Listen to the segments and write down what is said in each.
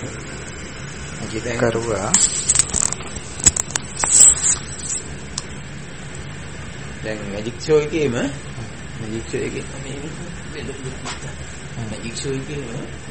කරුවා දැන් magic show එකේම magic show එකේ මැජික් ෂෝ එකේම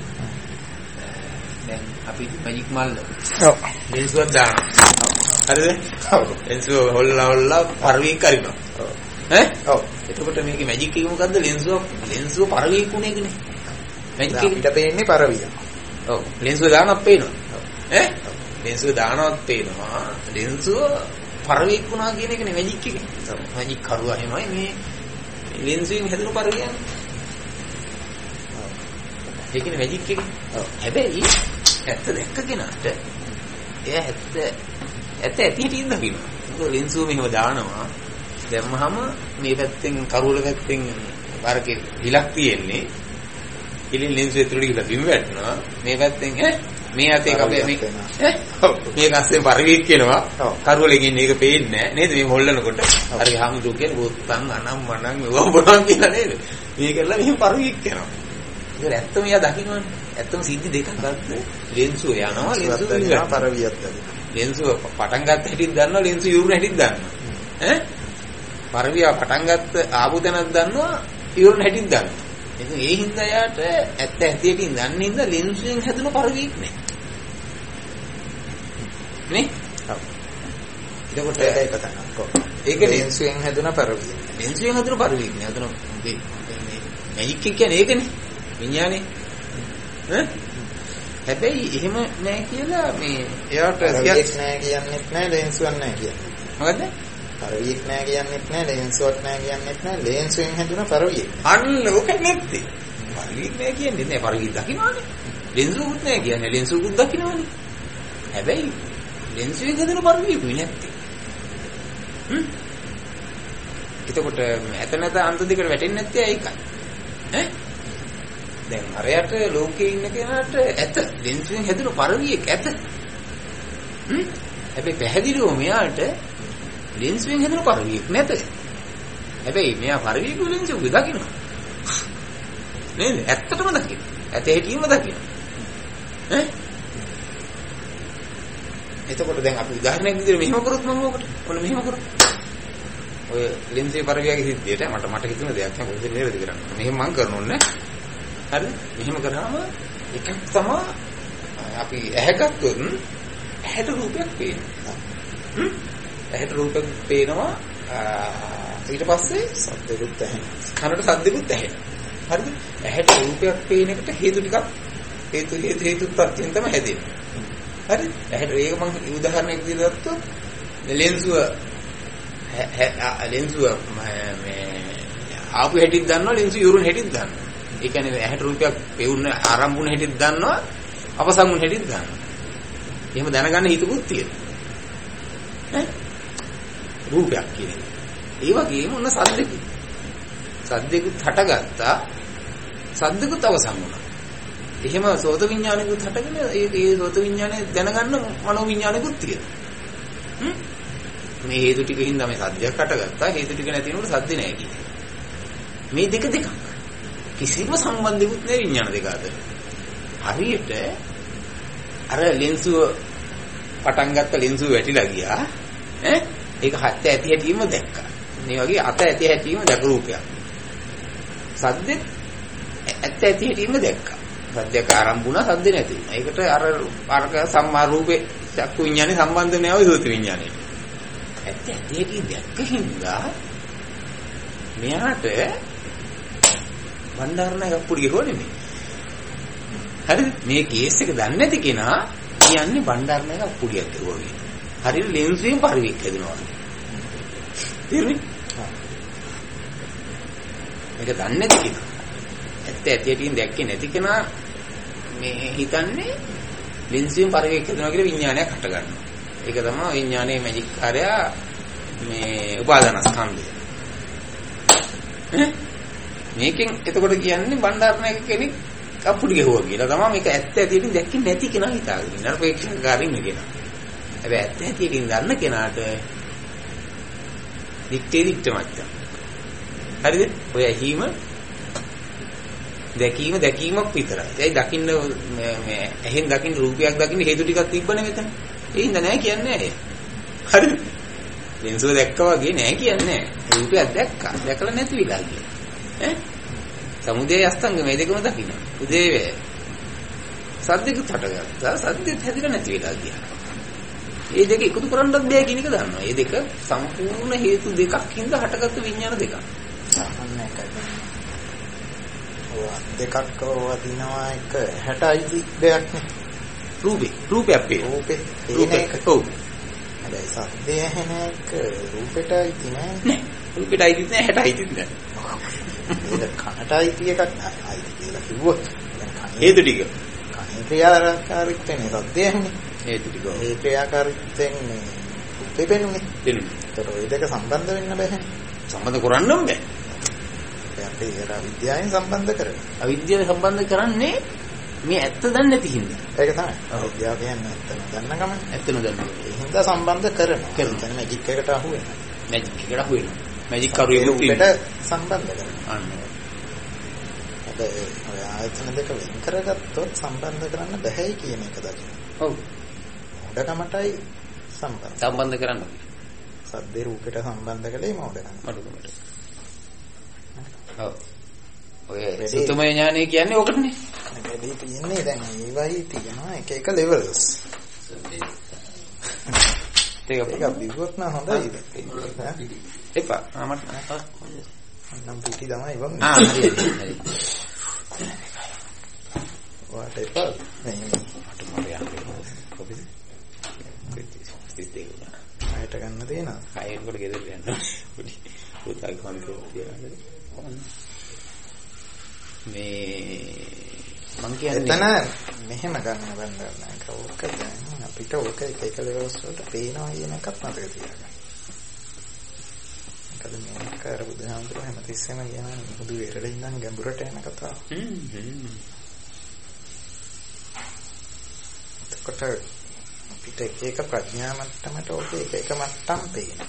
දැන් අපි මැජික් මල්ල ඔව් ලෙන්සුවක් දානවා හරිද ඔව් ලෙන්සුව හොල්ලා පරිවීක් කරිනවා ඈ ඔව් එතකොට මේකේ මැජික් එක මොකද්ද ලෙන්සුව පරිවීක් උනේ එකනේ මැජික් එක අපිට පේන්නේ පරිවිය ඔව් ලෙන්සුව දානවත් පේනවා ඈ ලෙන්සුව දානවත් පේනවා ලෙන්සුව පරිවීක් වුණා කියන එකනේ මැජික් එකේ මැජික් කරුවා එහෙමයි මේ ලෙන්සුවෙන් හැදුණු පරිවියන් ඒකනේ මැජික් එකේ ඔව් හැබැයි ඇත්ත දැක්ක කෙනාට එයා ඇත්ත ඇතිහිටින් දකින්නවා ඒක ලෙන්සුව මෙහෙම දානවා දැම්මහම මේ පැත්තෙන් කරුවල පැත්තෙන් වරකේ හිලක් තියෙන්නේ ඉතින් ලෙන්සුව ඇතුළට ගිහලා බිම වැටෙනවා මේ පැත්තෙන් මේ අතේ කපේ මේක අස්සෙන් පරිවීක් වෙනවා කරුවලෙන් ඉන්නේ ඒක පේන්නේ නැහැ නේද මේ හොල්ලනකොට හරි හාමුදුරු කියන බොත්තම් අනම් මනම් මෙව බොනවා කියලා නේද මේ කරලා මෙහෙම පරිවීක් වෙනවා ඒක ඇත්තම එයා දකින්නවනේ ඇත්තම සිද්ධි දෙකක් ගත්ත ලෙන්සුව යනවා ලෙන්සුව යනවා පරිවියක් දැනෙනවා ලෙන්සුව පටන් ගත්ත හැටිත් දන්නවා ලෙන්සුව යුරුන හැටිත් දන්නවා ඈ පරිවිය පටන් ගත්ත ආපු තැනක් දන්නවා යුරුන හැටිත් දන්නවා ඒක ඒ හින්දා යාට ඇත්ත ඇතියකින් දන්නේ හින්දා ලෙන්සුවෙන් හැදුණු පරිවියක් නේ නේ ඔව් එතකොට ඒක තමයි ඒක ලෙන්සුවෙන් හැදුණ පරිවිය ලෙන්සුවෙන් හැදුණු පරිවියක් නේ හදන මේ මැජික් එක කියන්නේ ඒකනේ විඥානේ ඈ හැබැයි එහෙම නෑ කියලා මේ එයාට පරිවියක් නෑ කියන්නෙත් නෑ ලෙන්සුවක් නෑ කියන්නේ මොකද්ද පරිවියක් නෑ කියන්නෙත් නෑ ලෙන්සුවක් නෑ කියන්නෙත් නෑ ලෙන්සුවෙන් හැදුණ පරිවිය අන්න ඕක නැත්තේ පරිවියක් නෑ කියන්නේ නෑ පරිවිය දකින්නවනේ ලෙන්සුවකුත් නෑ කියන්නේ ලෙන්සුවකුත් දකින්නවනේ හැබැයි ලෙන්සුවෙන් හැදුණු පරිවියක් නැත්තේ එතකොට ඇත නැත අන්ත දෙකට වැටෙන්නේ නැත්තේ ඒකයි ඈ දැන් අරයට ලෝකේ ඉන්න කෙනාට ඇත ලෙන්සුවෙන් හැදුණු පරිවියක් ඇත හැබැයි පැහැදිලිව මෙයාට ලෙන්සුවෙන් හැදුණු පරිවියක් නැත හැබැයි මෙයා පරිවියක ලෙන්සුව දකින්නවා නේද ඇත්තටම දකින්න ඇත හැටිම දකින්න ඈ එතකොට දැන් අපි උදාහරණයක් විදිහට මෙහෙම කරොත් මම ඔකට ඔන්න මෙහෙම කරොත් ඔය ලෙන්සුවේ පරිවියගේ සිද්ධියට මට හිතුණ දෙයක් නෑ මොකද නේද කරන්නේ මෙහෙම මම කරනෝන්නේ හරි මෙහෙම කරාම එකක් තමයි අපි ඇහැ ගත්තොත් ඇහැට රූපයක් පේනවා ඇහැට රූපයක් පේනවා ඊට පස්සේ ශබ්දෙකුත් ඇහෙනවා කනට ශබ්දෙකුත් ඇහෙනවා හරිද ඇහැට රූපයක් පේන එකට හේතු ටිකක් හේතුත් ප්‍රත්‍යයෙන් තමයි හැදෙන්නේ හරි ඇහැට ඒක මම උදාහරණයක් විදිහට ගත්තොත් ලෙන්සුව මේ ආපු හැටිත් දන්නවා ලෙන්සුව යුරුන් හැටිත් දන්නවා ඒ කියන්නේ ඇහැට රූපයක් පෙවුන ආරම්භුන හැටිත් දන්නවා අපසංගුන හැටිත් දන්නවා එහෙම දැනගන්න හිතකුත් තියෙනවා ඈ රූපයක් කියන්නේ ඒ වගේම ඔන්න සද්දෙකුත් හටගත්තා සද්දෙකුත් අවසන් වුණා එහෙම සෝත විඥානෙකුත් හටගෙන ඒ සෝත විඥානය දැනගන්න මනෝ විඥානෙකුත් තියෙනවා මේ හේතු ටිකින් තමයි සද්දයක් හටගත්තා හේතු ටික නැති වෙනකොට සද්ද නැහැ කියන්නේ මේ දෙක කිසිම සම්බන්ධයක්වත් නැහැ විඥාන දෙක අතර හරියට අර ලෙන්සුව පටන් ගත්ත ලෙන්සුව වැටිලා ගියා ඈ ඒක හත් ඇති හැටීම දැක්කා මේ වගේ අත ඇති හැටීම දැක රූපයක් සද්දෙත් ඇත්ත ඇති හැටීම දැක්කා සද්දයක් ආරම්භ වුණා සද්ද නැති වුණා ඒකට අරක සම්මා රූපේ චක්කු විඥානේ සම්බන්ධ නැහැ සෝත විඥානේ ඇත්ත ඇති හැටි දැක්කින්දා මෙයාට බණ්ඩාරණයක් අප්පුඩි ගහුවනේ මේ හරිද මේ කේස් එක දන්නේ නැති කෙනා කියන්නේ බණ්ඩාරණයක් අප්පුඩියක් ගහුවා වගේ හරියට ලෙන්සුවෙන් පරිවියක් හැදෙනවා වගේ තේරුණේ මේක දන්නේ නැති කෙනා ඇත්ත ඇති හැටින් දැක්කේ නැති කෙනා මේ හිතන්නේ ලෙන්සුවෙන් පරිවියක් හැදෙනවා කියලා විඥානයක් හට ගන්නවා ඒක තමයි විඥානයේ මැජික් කාර්යය මේ උපාදානස්කන්ධය මේකෙන් එතකොට කියන්නේ බණ්ඩාරණයක කෙනෙක් අප්පුඩි ගහුවා කියලා තමයි මේක ඇත්ත ඇතියෙන් දැක්කේ නැති කෙනා හිතාගෙන ඉන්න. අර ප්‍රේක්ෂකකාරින් කෙනා. හැබැයි ඇත්ත ඇතියෙන් දන්න කෙනාට දිත්තේ දිත්ත මච්චා. හරිද? ඔය ඇහිම දැකීමක් විතරයි. ඒයි දකින්න මේ එහෙන් දකින්න රූපයක් දකින්න හේතු ටිකක් තිබ්බනේ මෙතන. ඒ හින්දා නෑ කියන්නේ නෑ. හරිද? ලෙන්සුව දැක්කා වගේ නෑ කියන්නේ නෑ. රූපයක් දැක්කා. දැකලා නැති විලා ගියා. ඈ? සමුදය අස්තංග මේ දෙකම දකින්න. උදේ වේ. සද්දෙකුත් හටගත්තා. සද්දෙත් හැදිලා නැති වෙලා ගියා. මේ දෙක එකතු කරන්නත් බෑ කියන එක දන්නවා. මේ දෙක සම්පූර්ණ හේතු දෙකක් හින්දා හටගත්තු විඥාන දෙකක්. සාමාන්‍ය එකයි. දෙකක් වදිනවා එක 60යි දෙයක් නේ. රූපයක් වේ. රූපේ. ඔව්. හැබැයි සද්දය ඇහෙන එක රූපෙටයි තියන්නේ. නෑ. රූපෙටයි තියන්නේ 60යි තියන්නේ. ඒක කනටයි තිය එකක් නෑ. කියලා කිව්වොත් හේතු ටික. කනේ ක්‍රියාකාරීත්වනේ සද්දය ඇහෙන්නේ. හේතු ටික. ඒ ක්‍රියාකාරීත්වයෙන් මේ රූපේ පෙනුනේ. ඒතර ওই දෙක සම්බන්ධ වෙන්න බෑ. සම්බන්ධ කරන්නම් බෑ. අපි ඒක අවිද්‍යාවෙන් සම්බන්ධ කරනවා. අවිද්‍යාව සම්බන්ධ කරන්නේ මේ ඇත්ත දන්නේ නැති හින්දා. ඒක තමයි. අවිද්‍යාව කියන්නේ ඇත්ත දන්න ගමන් ඇත්ත නොදන්නවා. ඒ හින්දා සම්බන්ධ කරනවා. කියන්නේ මැජික් එකට අහු වෙනවා. මැජික් කරුවෙකට සම්බන්ධ කරනවා. අන්න. හැබැයි ඔය ආයතන දෙක වෙන් කරගත්තොත් සම්බන්ධ කරන්න බැහැයි කියන එක දකින්න. ඔව්. මොඩකමටයි සම්බන්ධ කරන්න. සද්දේ රූපෙට සම්බන්ධ කළේ මොඩකම. මඩකමට. ඔව්. ඔය සුතමය ඥානය කියන්නේ ඕකටනේ. වැඩි තියෙන්නේ දැන් ඒවයි තියෙනවා එක එක ලෙවල්ස්. ඒක බිව්වොත් නම් හොඳයි. එපා. මට නම් පිටි තමයි වම්. හරි. වාට එපා. මේ මට යන්නේ. කොහොමද? ආයත ගන්න දෙනවා. ආයෙත් කොට ගෙදර යන්න. පොඩි පුතාගේ කොන්ට්‍රෝල් මේ මං කියන්නේ එතන මෙහෙම ගන්න බෑ. ඕක දැන් අපිට ඕක එක ලෙවල්ස් වලට පේනවා කියන එකත් මතක තියාගන්න. මොකද මේක අර බුදුහාමුදුරුවෝ හැමතිස්සෙම කියනවා මුදු වෙරළේ ඉඳන් ගැඹුරට යන කතාව. එතකොට අපිට එක ප්‍රඥා මට්ටමට ඕක එක මට්ටම් පේනවා.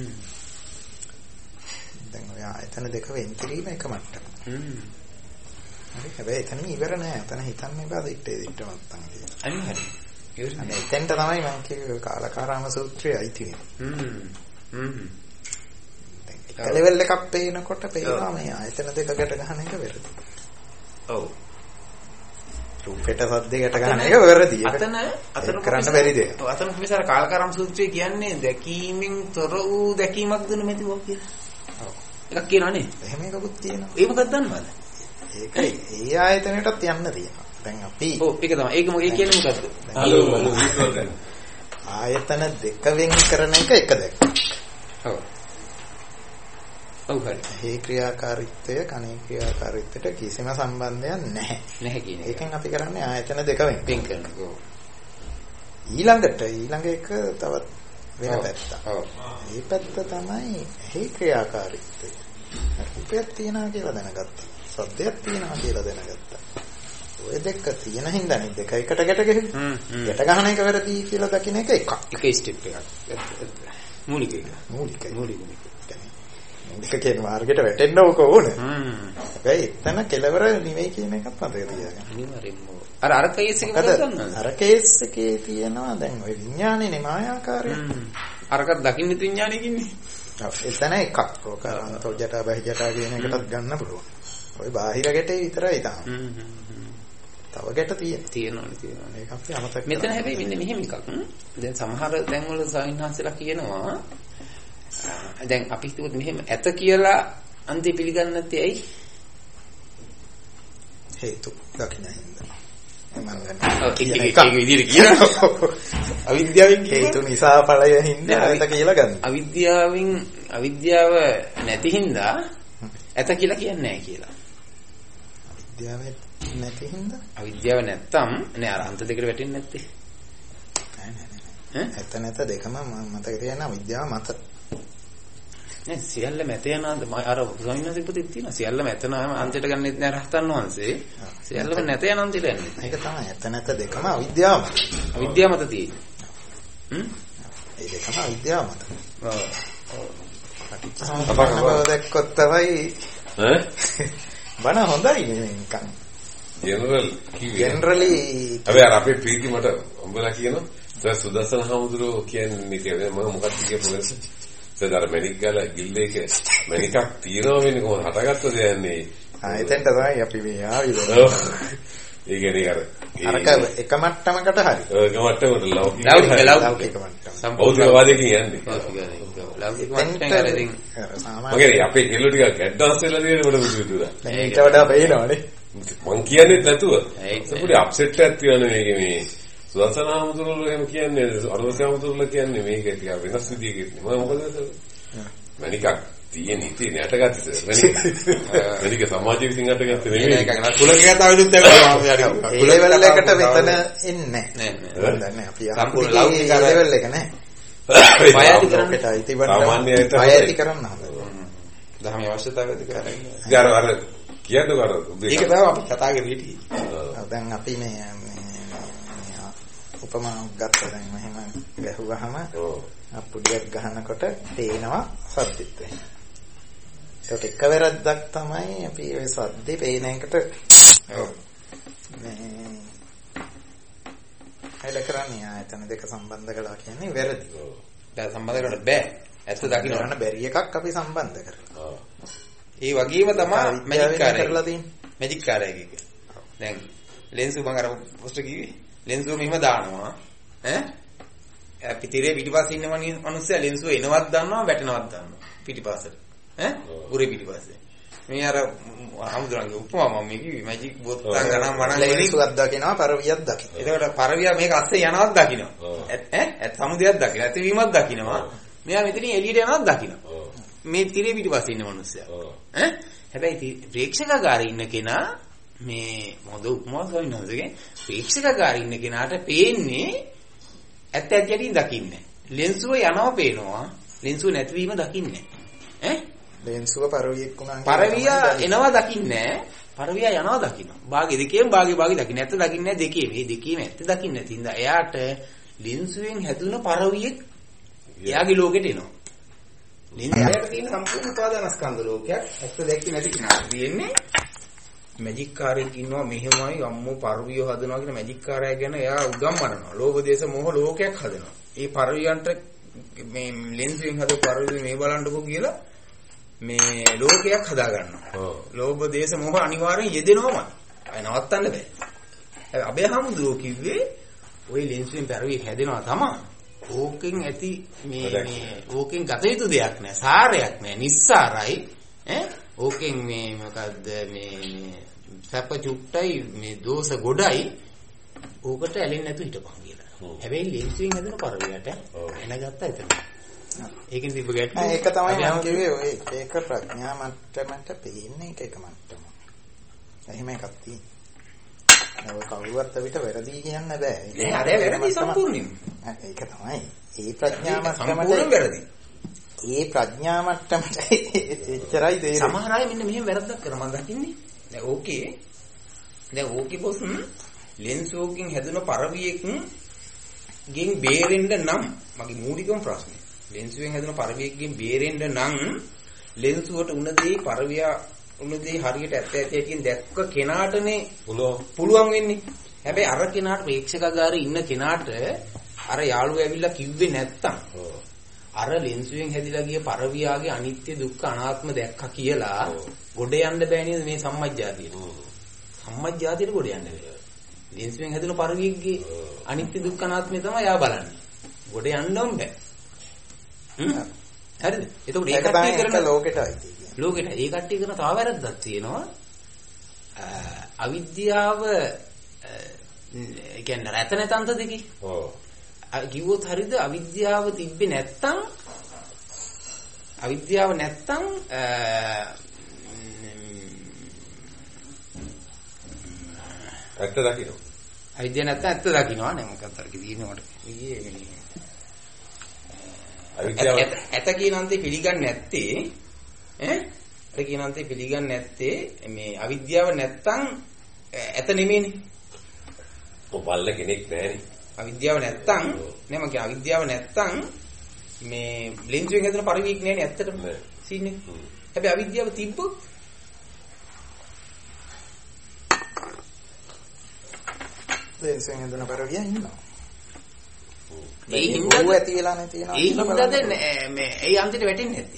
දැන් ඔය ආයතන දෙක වෙන් කිරීම එක මට්ටම. හරි හැබැයි එතන ඉවර නෑ. එතන හිතන්න එපා දිත්තේ මට්ටම් කියලා. හරි. එතෙන්ට තමයි මම කිව්වේ කාලකාරාම සූත්‍රයේ අයිති වෙන්නේ. එක ලෙවල් එකක් පේනකොට පේනවා මේ ආයතන දෙක ගැට ගන්න එක වැරදි. ඔව්. රූපෙට සද්දයකට ගන්න එක වැරදි. අතන කරන්න බැරි දෙයක්. ඔව් අතන මිසාර කාලකාරාම සූත්‍රයේ කියන්නේ දැකීමෙන් තොර වූ දැකීමක් දුන්න මෙතිවක් කියලා. ඔව්. එකක් කියනවනේ. එහෙම එකකුත් තියෙනවා. ඒ මොකක්ද දන්නවද? ඒකයි ඒ ආයතනයටත් යන්න තියෙනවා. දැන් අපි ඔව් ඒක තමයි. ඒක මොකද කියන්නේ මොකද්ද? හලෝ ආයතන දෙක වෙන් කරන එක දැක්ක. ඔව්. ඔව් හරි. මේ ක්‍රියාකාරීත්වය කණේ ක්‍රියාකාරීත්වයට කිසිම සම්බන්ධයක් නැහැ. නැහැ කියන එක. ඒකෙන් අපි කරන්නේ ආයතන දෙක වෙන් කරනවා. ඔව්. ඊළඟ එක තවත් වෙන පැත්තක්. ඔව්. මේ පැත්ත තමයි මේ ක්‍රියාකාරීත්වය. රූපයක් තියනවා කියලා දැනගත්තා. සද්දයක් තියනවා කියලා දැනගත්තා. ඔය දෙක තියෙන හින්දානේ දෙක එකට ගැට ගැහෙන්නේ. ගැට ගන්න එක වැරදි කියලා දකින්න එක එකක්. එක ස්ටෙප් එකක්. මූලික එක. මූලික. මේක කියන මාර්ගයට වැටෙන්න ඕක ඕන. හැබැයි එතන කෙලවර නෙවෙයි කියන එකත් මතක තියාගන්න. අනිවාර්යෙන්ම. අර කේස් එකේ මොකද දන්නවද? අර කේස් එකේ තියෙනවා දැන් ওই විඥානේ මායාකාරය. අරකට දකින්න විඥානයකින්නේ. එතන එකක්. ඕක අන්තෝ ජටා බහි ජටා කියන එකටත් ගන්න පුළුවන්. ওই බාහිර ගැටේ විතරයි තාම. තව ගැට තියෙනවනේ. ඒක අපි අමතක. මෙතන හැබැයි මෙන්න මෙහෙම එකක්. දැන් සමහර තැන්වල සාවින්හන්සලා කියනවා දැන් අපි හිතුවොත් මෙහෙම ඇත කියලා අන්ති පිළිගන්නේ නැත්තේ ඇයි? හේතු දකින්න හින්දා. ඒක විදිහට කියනවා. අවිද්‍යාවෙන් හේතු නිසා ඵලය හින්දා ඇත කියලා ගන්න. අවිද්‍යාව නැති හින්දා ඇත කියලා කියන්නේ නැහැ කියලා. අවිද්‍යාව නැති හින්දා අවිද්‍යාව නැත්තම් නේ අර අන්ත දෙකට වැටෙන්නේ නැත්තේ. නෑ. ඇත නැත දෙකම මතක තියන්න අවිද්‍යාව මත. නේ සියල්ල මැත යනවාද අර ස්වාමීන් පුතේ තියෙනවා සියල්ල මැත යනවා අන්තයට ගන්නෙත් නෑ රහතන් වහන්සේ සියල්ලම නැත යන අන්තයට යන්නේ. ඒක තමයි ඇත නැත දෙකම අවිද්‍යාව මත තියෙන්නේ. ඒ දෙකම අවිද්‍යාව මත. ඔව්. අපකව දැක්කොත් තමයි බණ හොඳයි නිකන් ජෙනරලි හැබැයි අර අපේ ප්‍රීති මට උඹලා කියනවා දැන් සුදස්සන හමුදුරෝ කියන්නේ කියන්නේ මම මොකක්ද කියපුවද සදාර මැනික් ගාලා ගිල්ලේක මැනිකක් තියනවා වෙන්නේ කොහොමද හටගත්තද යන්නේ එතෙන්ට තමයි අපි මේ ආවේ ඒ කියන්නේ අරක එක මට්ටමකට හරි එක මට්ටමකට ලෞකික මට්ටම බෞද්ධවාදයකින් යන්නේ ලෞකික මට්ටමකින් මගේ අපේ කෙල්ලෝ ටිකක් ඇඩ්වාන්ස් වෙලා තියෙන කොට බුදුදුදා ඊට වඩා පේනවනේ මං කියන්නේ නැතුව ඒක පොඩි අප්සෙට් එකක් තියෙනවා මේකේ මේ සුදස්සනාමතුරුල එහෙම කියන්නේ අරවසාමතුරුල කියන්නේ මේක ටික වෙනස් විදියකින් මම මොකද මණිකක් තියෙන ඉතින් යටගත්තද මණික සමාජ විසින් යටගත්තේ නෙමෙයි ඒක නේද කුලක කතාවෙලුත් දැක්කා ඒ ලෙවල් එකට මෙතන එන්නේ නැහැ අපි සම්පූර්ණ ලෞකික ලෙවල් එක නෑ බයටි කරන්න ඉතින් බයටි කරන්න හදනවා දහමේ අවශ්‍යතාවයද කරන්නේ අර කියන්නකෝ අර ඒක තමයි අපි කතා කරේ හිටියේ දැන් අපි මේ උපමාවක් ගත්තා දැන් මෙහෙම ගැහුවාම අපුඩියක් ගහනකොට පේනවා සද්දිත් වෙන. ඒකට එක වැරද්දක් තමයි අපි ඔය සද්දේ පේන එකට මේ හැල කරන්නේ ආයතන දෙක සම්බන්ධ කළා කියන්නේ වැරදි. දැන් සම්බන්ධ කරන්න බෑ. ඇත්ත දකින්න කරන්න බැරි එකක් අපි සම්බන්ධ කරලා. ඒ වගේම තමයි මැජික් කාර්යය කරලා තියෙන්නේ. මැජික් කාර්යය කිව්වේ. දැන් ලෙන්ස් මම අර පොස්ට් කිව්වේ. ලෙන්ස් එක මෙහෙම දානවා. පිටිරේ පිටිපස්සේ ඉන්න මිනිස්සයා ලෙන්ස් එක එනවත් දන්නවා වැටෙනවත් දන්නවා. පිටිපස්සට. උරේ පිටිපස්සේ. මේ අර හමුදුරන්ගේ උපමා මම මේ කිව්වේ මැජික් බොත්තම් ගණන් වණන් ලෙන්ස් එකක් දකිනවා පරවියක් දකිනවා. එතකොට පරවියා මේක අස්සේ යනවත් දකිනවා. ඇත් සමුදයක් දකිනවා. ඇතිවීමක් දකිනවා. මෙයා මෙතනින් එළියට යනවත් දකිනවා. මේ තිරේ පිටිපස්සේ ඉන්න මිනිස්සයා. හැබැයි ප්‍රේක්ෂකගාරේ ඉන්න කෙනා මේ මොද උපමාව සොයනවාගේ ප්‍රේක්ෂකගාරේ ඉන්න කෙනාට පේන්නේ ඇත්ත ඇත්තටින් දකින්නේ. ලෙන්සුව යනවා පේනවා. ලෙන්සුව නැතිවීම දකින්නේ. ලෙන්සුව පරවියක් උනා. පරවියා එනවා දකින්නේ. පරවියා යනවා දකිනවා. භාගෙ දෙකේම භාගෙ දකින්නේ. ඇත්ත දකින්නේ දෙකේ. මේ දෙකේම ඇත්ත දකින්නේ නැති හින්දා එයාට ලෙන්සුවෙන් හැදුන පරවියෙක් එයාගේ ලෝකෙට එනවා. ලෙන්සයට තියෙන සම්පූර්ණ උපාදානස්කන්ධ ලෝකයක් ඇත්ත දැක්කේ නැති කෙනාට තියෙන්නේ මැජික් කාර්යයක් ඉන්නවා මෙහෙමයි අම්මෝ පරවිය හදනවා කියන මැජික් කාර්යය ගැන එයා උගම්මනවා. ලෝභ දේශ මොහ ලෝකයක් හදනවා. ඒ පරවියන්ට මේ ලෙන්සෙන් හදපු පරවිය මේ බලන්නකෝ කියලා මේ ලෝකයක් හදා ගන්නවා. ලෝභ දේශ මොහ අනිවාර්යෙන් යෙදෙනවමයි. අය නවත්තන්න බෑ. හැබැයි අබේහමුදුරෝ කිව්වේ ওই ලෙන්සෙන් පරවිය හැදෙනවා තමයි. ඕකෙන් ඇති මේ ඕකෙන් ගත යුතු දෙයක් නෑ. සාරයක් නෑ. නිස්සාරයි. ඕකෙන් මේ මොකද්ද මේ සැප චුට්ටයි මේ දෝෂ ගොඩයි. ඕකට ඇලෙන්නේ නැතු හිටපන් කියලා. හැබැයි ලෙන්සෙන් හැදෙන පරවියට එනගත්තා එතන. ඒකෙන් තිබ්බ ගැටලුව. ඒක තමයි මම කිව්වේ ඔය ඒක ප්‍රඥා මට්ටමට පේන්නේ එක මට්ටම. එහෙම එකක් තියෙනවා. ඔය කවුරුවත් අපිට වැරදි කියන්න බෑ. නෑ අර වැරදි සම්පූර්ණයෙන්. ඒක තමයි. ඒ ප්‍රඥා මට්ටමට සම්පූර්ණ වැරදි. ඒ ප්‍රඥා මට්ටමට එච්චරයි තේරෙන්නේ. සමහර අය මෙන්න මෙහෙම වැරද්දක් කරනවා මම දකින්නේ. දැන් ඕකේ බොස් ලෙන්ස් ඕකින් හැදුන පරවියකින් ගෙන් බේරෙන්න නම් මගේ මූලිකම ප්‍රශ්නේ. ලෙන්ස් එකෙන් හැදුන පරවියකින් බේරෙන්න නම් ලෙන්සුවට උන දේ පරවියා උන දේ හරියට ඇත්ත ඇතියෙන් දැක්ක කෙනාටනේ පුළුවන් වෙන්නේ. හැබැයි අර කෙනාට ප්‍රේක්ෂකගාරේ ඉන්න කෙනාට අර යාළුවා ඇවිල්ලා කිව්වේ නැත්තම් අර ලෙන්සුවෙන් හැදිලා ගිය පරවියාගේ අනිත්‍ය දුක්ඛ අනාත්ම දැක්කා කියලා ගොඩ යන්න බෑ නේද මේ සම්මජ්ජාතියට. සම්මජ්ජාතියට ගොඩ යන්න බෑ. ලෙන්සුවෙන් හැදුන පරවියගේ අනිත්‍ය දුක්ඛ අනාත්මය තමයි යා බලන්නේ. ගොඩ යන්නම බෑ. හරිද? එතකොට ඒ කට්ටිය කරන ලෝකෙටයි. ලෝකෙට ඒ කට්ටිය කරන තව වැරද්දක් තියෙනවා. අවිද්‍යාව කියන්නේ රැත නැතන්ත දෙකේ. කිව්වොත් හරිද අවිද්‍යාව තිබ්බේ නැත්තම් ඇත්ත දකින්න. අවිද්‍යාව නැත්තම් ඇත්ත දකින්නවා නේ මොකක්ද අර කියනකොට. අවිද්‍යාව ඇත කියන අන්තේ පිළිගන්නේ නැත්තේ අර කියන අන්තේ පිළිගන්නේ නැත්තේ මේ අවිද්‍යාව නැත්තම් ඇත නෙමෙයිනේ. බල්ල කෙනෙක් නැහැනේ. අවිද්‍යාව නැත්තම් නේ මම කිය අවිද්‍යාව නැත්තම් මේ ලෙන්සුවෙන් හදන පරිවික් නෑනේ ඇත්තටම සීන් එක. හැබැයි අවිද්‍යාව තිබ්බොත් ලෙන්සෙන් හදන පරිවිය ඉන්නවා. ඒ හින්දාද ඇති වෙලා නැති වෙනවා. ඒ හින්දාද මේ ඒ අන්තිමට වැටෙන්නේ නැති.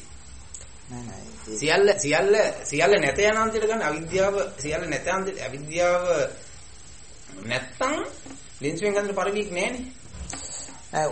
නෑ සියල්ල නැත යන අන්තිමට ගන්න අවිද්‍යාව සියල්ල නැත අන්තිමට අවිද්‍යාව නැත්තම් ලෙන්සෙන් හදන පරිවියක් නෑනේ.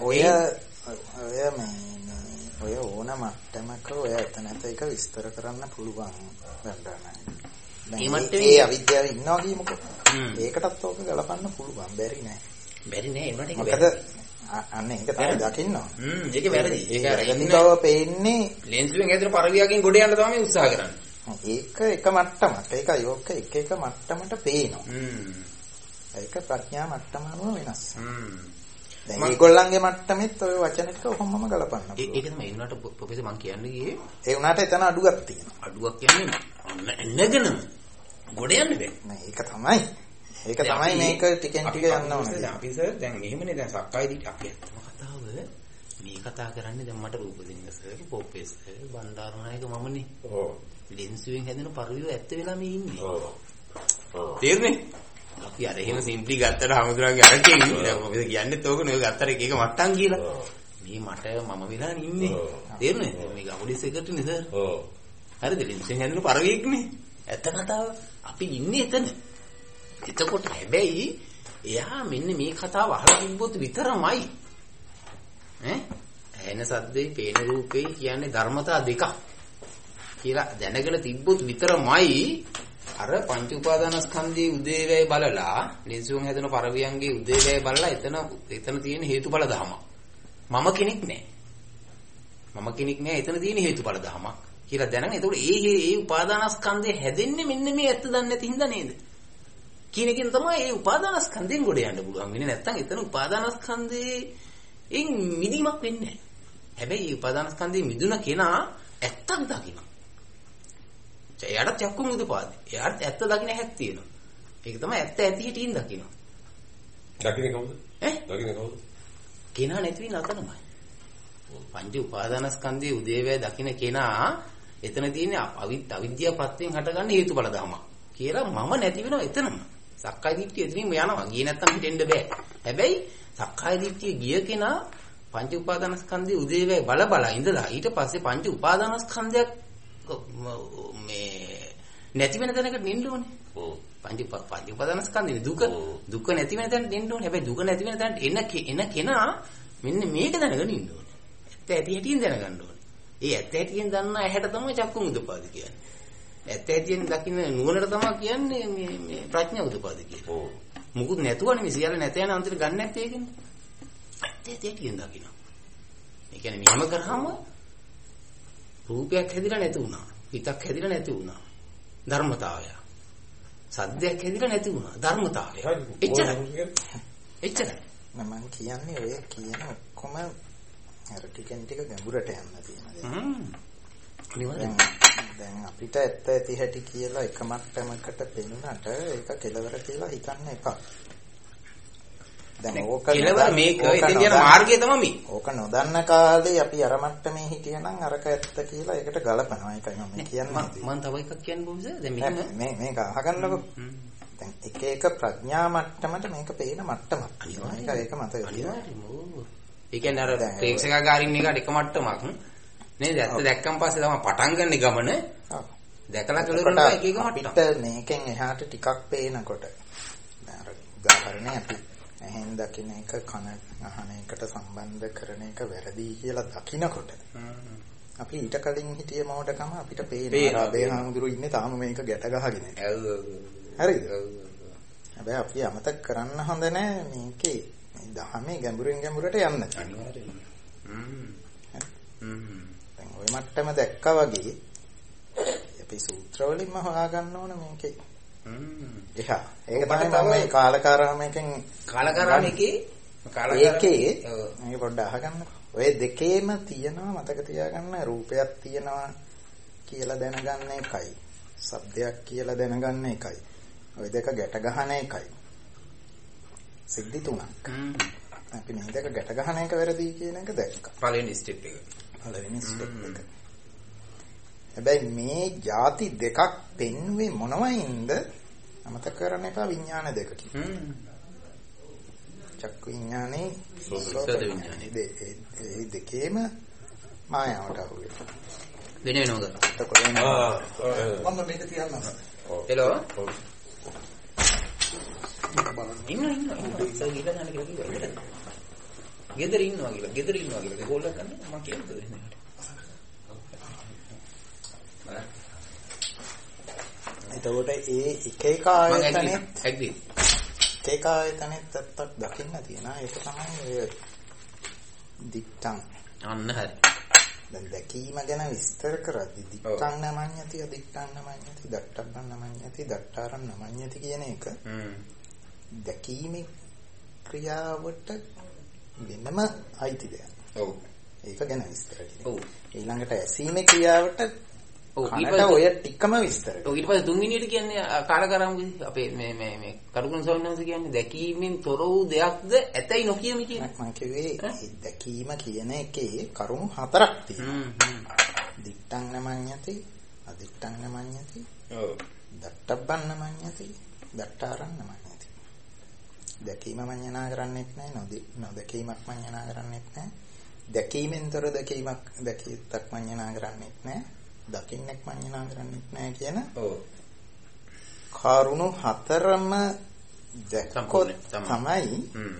ඔය ඕන මට්ටමක ඔය එතන එක විස්තර කරන්න පුළුවන් වැඩක්. ඒ අවිද්‍යාව ඉන්නවා කියමුකෝ. ඒකටත් ඕක ගලපන්න පුළුවන්. බැරි නෑ. මොකද අන්න ඒක තමයි දකින්නවා. ඒක වැරදි. ඒක වැරදි බව පේන්නේ ලෙන්සෙන් හදන පරිවියකින් ගොඩ යන්න තමයි උත්සාහ කරන්නේ. ඒක එක මට්ටමක්. ඒකයි ඔක්ක එක මට්ටමට පේනවා. ඒක ප්‍රඥා මට්ටම අනුව වෙනස්. දැන් මේගොල්ලන්ගේ මට්ටමෙත් ඔය වචන ටික කොහොමම ගලපන්න. ඒක තමයි ඒ උනාට ප්‍රොෆෙසර් මම කියන්නේ ගියේ. ඒ උනාට එතන අඩුවක් තියෙනවා. අඩුවක් කියන්නේ නැගනම ගොඩ යන්න බෑ. නෑ ඒක තමයි. ඒක තමයි මේක ටිකෙන් ටික යන්න ඕනේ. අපි සර් දැන් එහෙමනේ දැන් සක්කාය දිට්ඨිය අපි ඇත්තම කතාව මේ කතා කරන්නේ දැන් මට රූපදින්න සර් පොප්පේ සර් බණ්ඩාරනායක මමනේ. ඔව්. ලෙන්සුවෙන් හැදෙන පරිවිය ඇත්ත වෙලා මේ ඉන්නේ. ඔව්. තේරුණේ? අපි අර එහෙම සිම්ප්ලි ගත්තට හැමදෙනාගේ අර කියන්නේත් ඕක නේ ගත්තට එක මට්ටම් කියලා. මේ මට මම වෙලා ඉන්නේ. තේරුණේ? මේ ගමුඩි සෙක්‍රටරිනේ සර්. ඔව්. හරිද? ලෙන්සෙන් හැදෙන පරිවියක්නේ. ඇත්ත කතාව. අපි ඉන්නේ එතන. එතකොට හැබැයි එයා මෙන්න මේ කතාව අහලා තිබ්බොත් විතරමයි ඇහෙන සද්දේ පේන රූපේ කියන්නේ ධර්මතා දෙකක් කියලා දැනගෙන තිබ්බොත් විතරමයි අර පංච උපාදානස්කන්ධයේ උදේවැය බලලා ලෙන්සුන් හැදෙන පරවියන්ගේ උදේවැය බලලා එතන තියෙන හේතුඵල ධමයක් මම කෙනෙක් නෑ එතන තියෙන හේතුඵල ධමයක් කියලා දැනගෙන එතකොට ඒ උපාදානස්කන්ධය හැදෙන්නේ මෙන්න මේ ඇත්ත දන්නේ නැති හින්දා නේද කියන එකෙන් තමයි මේ උපාදානස්කන්ධයෙන් ගොඩ යන්න පුළුවන් වෙන්නේ. නැත්තම් එතන උපාදානස්කන්ධයෙන් මිදීමක් වෙන්නේ නැහැ. හැබැයි මේ උපාදානස්කන්ධයෙන් මිදුණ කෙනා ඇත්තක් දකින්න. එයාට චක්කුම් උදපාදේ. එයාට ඇත්ත දකින්න හැක් තියෙනවා. ඒක තමයි ඇත්ත ඇති හිටින් දකින්න. දකින්නේ කවුද? දකින්නේ කවුද? කෙනා නැති වෙන අතනමයි. පංච උපාදානස්කන්ධයේ උදේවැය දකින්න කෙනා එතන තියෙන්නේ අවිද්‍යාවපත්යෙන් හටගන්න හේතුඵල ධමයක්. කියලා මම නැති වෙනවා එතනම. සක්කාය දිට්ඨිය එතනින්ම යනවා. ගියේ නැත්තම් හිටෙන්න බෑ. හැබැයි සක්කාය දිට්ඨිය ගිය කෙනා පංච උපාදානස්කන්ධයේ උදේවැය බල ඉඳලා ඊට පස්සේ පංච උපාදානස්කන්ධයක් මේ නැති වෙන තැනකට නින්න ඕනේ. ඔව්. පංච උපාදානස්කන්ධේ දුක නැති වෙන තැනට නින්න ඕනේ. හැබැයි දුක නැති වෙන තැනට එන කෙනා මෙන්න මේක දැනගෙන ඉන්න ඕනේ. ඇත්ත ඇති හැටියෙන් දැනගන්න ඕනේ. ඒ ඇත්ත හැටියෙන් දන්න ඇහැට තමයි චක්කුම් උදපාද කියන්නේ. ඇත්ත ඇතියෙන් දකින්න නුවණට තමයි කියන්නේ මේ ප්‍රඥා උදපාද කියන්නේ. ඔව්. මුකුත් නැතුවනේ මේ සියල්ල නැත යන අන්තිමට ගන්න නැත්තේ ඒකනේ. ඇත්ත ඇතියෙන් දකින්න. ඒ කියන්නේ මෙහෙම කරාම රූපයක් හැදිලා නැති වුණා. හිතක් හැදිලා නැති වුණා. ධර්මතාවය. සද්දයක් හැදිලා නැති වුණා. ධර්මතාවය. එච්චරයි. මම කියන්නේ ඔය කියන ඔක්කොම අර ටිකෙන් ටික ගැඹුරට යන්න තියෙනවා. දැන් අපිට ඇත්ත ඇති හැටි කියලා එක මට්ටමකට පෙනුනට ඒක කෙලවර කියලා හිතන්න එපා. දැන් ඕක කෙලවර මේක ඉතින් යන මාර්ගය තමයි මේ. ඕක නොදන්න කාලේ අපි අර මට්ටමේ හිටියනම් අරක ඇත්ත කියලා ඒකට ගලපනවා. ඒකයි මම කියන්නේ. මම තව එකක් කියන්න බොහොමද? දැන් මේක අහගන්නකො. දැන් එක ප්‍රඥා මට්ටමට මේක පේන මට්ටමක්. අනිවාර්යයෙන් ඒක මතක තියාගන්න. ඒ කියන්නේ අර ප්‍රේක්ෂකාගාරින් එකට එක මට්ටමක් නේද? ඇත්ත දැක්කන් පස්සේ තමයි පටන් ගන්න ගමන. දැකලා කලුරනවා එක එක මට්ටම. අපිට මේකෙන් එහාට ටිකක් පේනකොට දැන් අර උදාහරණයක් අපි එහෙන් දකින්න එක කන අහන එකට සම්බන්ධ කරන එක වැරදි කියලා දකිනකොට අපි ඊට කලින් හිටිය මොඩකම අපිට පේනවා. බේහාමුදුරු ඉන්නේ තාම මේක ගැට ගහගෙන. හරිද? හැබැයි අපි අමතක කරන්න හොඳ නෑ මේකේ දහමේ ගැඹුරින් ගැඹුරට යන්න. අනිවාර්යයෙන්ම. දැන් ওই මට්ටම දැක්කා වගේ අපි සූත්‍ර වලින්ම හොයාගන්න ඕන මේකේ. එහා. ඒක තමයි මම කාලකාරාමයෙන් ඒකේ මේ පොඩ්ඩක් අහගන්නකො. ඔය දෙකේම තියෙනවා මතක තියාගන්න රූපයක් තියෙනවා කියලා දැනගන්න එකයි. ශබ්දයක් කියලා දැනගන්න එකයි. ඔය දෙක ගැට ගන්න එකයි. සිද්ධි තුනක්. අපි මේ දෙක ගැට ගන්න එක වැරදි කියන එක දැක්කා. පළවෙනි ස්ටෙප් එක. හැබැයි මේ ಜಾති දෙකක් පෙන්වේ මොනවයින්ද? අමතක කරන්න එපා විඥාන දෙකකින්. චක්කු විඥානේ සෝත විඥානේ ඒ දෙකේම මායාවට අහු වෙනවා. වෙන වෙනවද? එතකොට මම මේක තියන්න. හෙලෝ. ඉන්න ඉතින් ගිහලා යන්න කියලා කිව්වා. ගෙදර ඉන්නවා කියලා කෝල් එකක් ගන්න මම කියන්නද එහෙනම්. එතකොට ඒ එක ආයතනෙත් ඇත්තක් දකින්න තියෙනවා. ඒක තමයි ඔය දික්ඨං. අන්න හරි. දැන් දැකීම ගැන විස්තර කරද්දී දික්ඨං නමඤ්ඤති අදික්ඨං නමඤ්ඤති දට්ඨබ්බං නමඤ්ඤති දට්ඨාරං නමඤ්ඤති කියන එක දැකීමේ ක්‍රියාවට වෙනම අයිති දෙයක්. ඔව්. ඒක ගැන විස්තර කරනවා. ඔව්. ඊළඟට ඇසීමේ ක්‍රියාවට කනට ඔය ටිකම විස්තර. ඔව් ඊට පස්සේ තුන්වෙනියට කියන්නේ කාලකරම් අපේ මේ කරුණා ස්වාමීන් වහන්සේ කියන්නේ දැකීමෙන් තොර වූ දෙයක්ද ඇතයි නොකියමි කියන. මම කිව්වේ දැකීම කියන එකේ කරුණු හතරක් තියෙනවා. දික්ඨං නමඤ්ඤති අදික්ඨං නමඤ්ඤති. ඔව්. දට්ඨබ්බං නමඤ්ඤති දට්ඨාරං නමඤ්ඤති. දැකීම මඤ්ඤණා කරන්නේත් නැහැ නොදැකීමක් මඤ්ඤණා කරන්නේත් නැහැ. දැකීමෙන් තොර දැකීමක් මඤ්ඤණා කරන්නේත් නැහැ. දකින්නෙක් මඤ්ඤණා කරන්නේත් නැහැ කියන කරුණු හතරම දැක්කොත් තමයි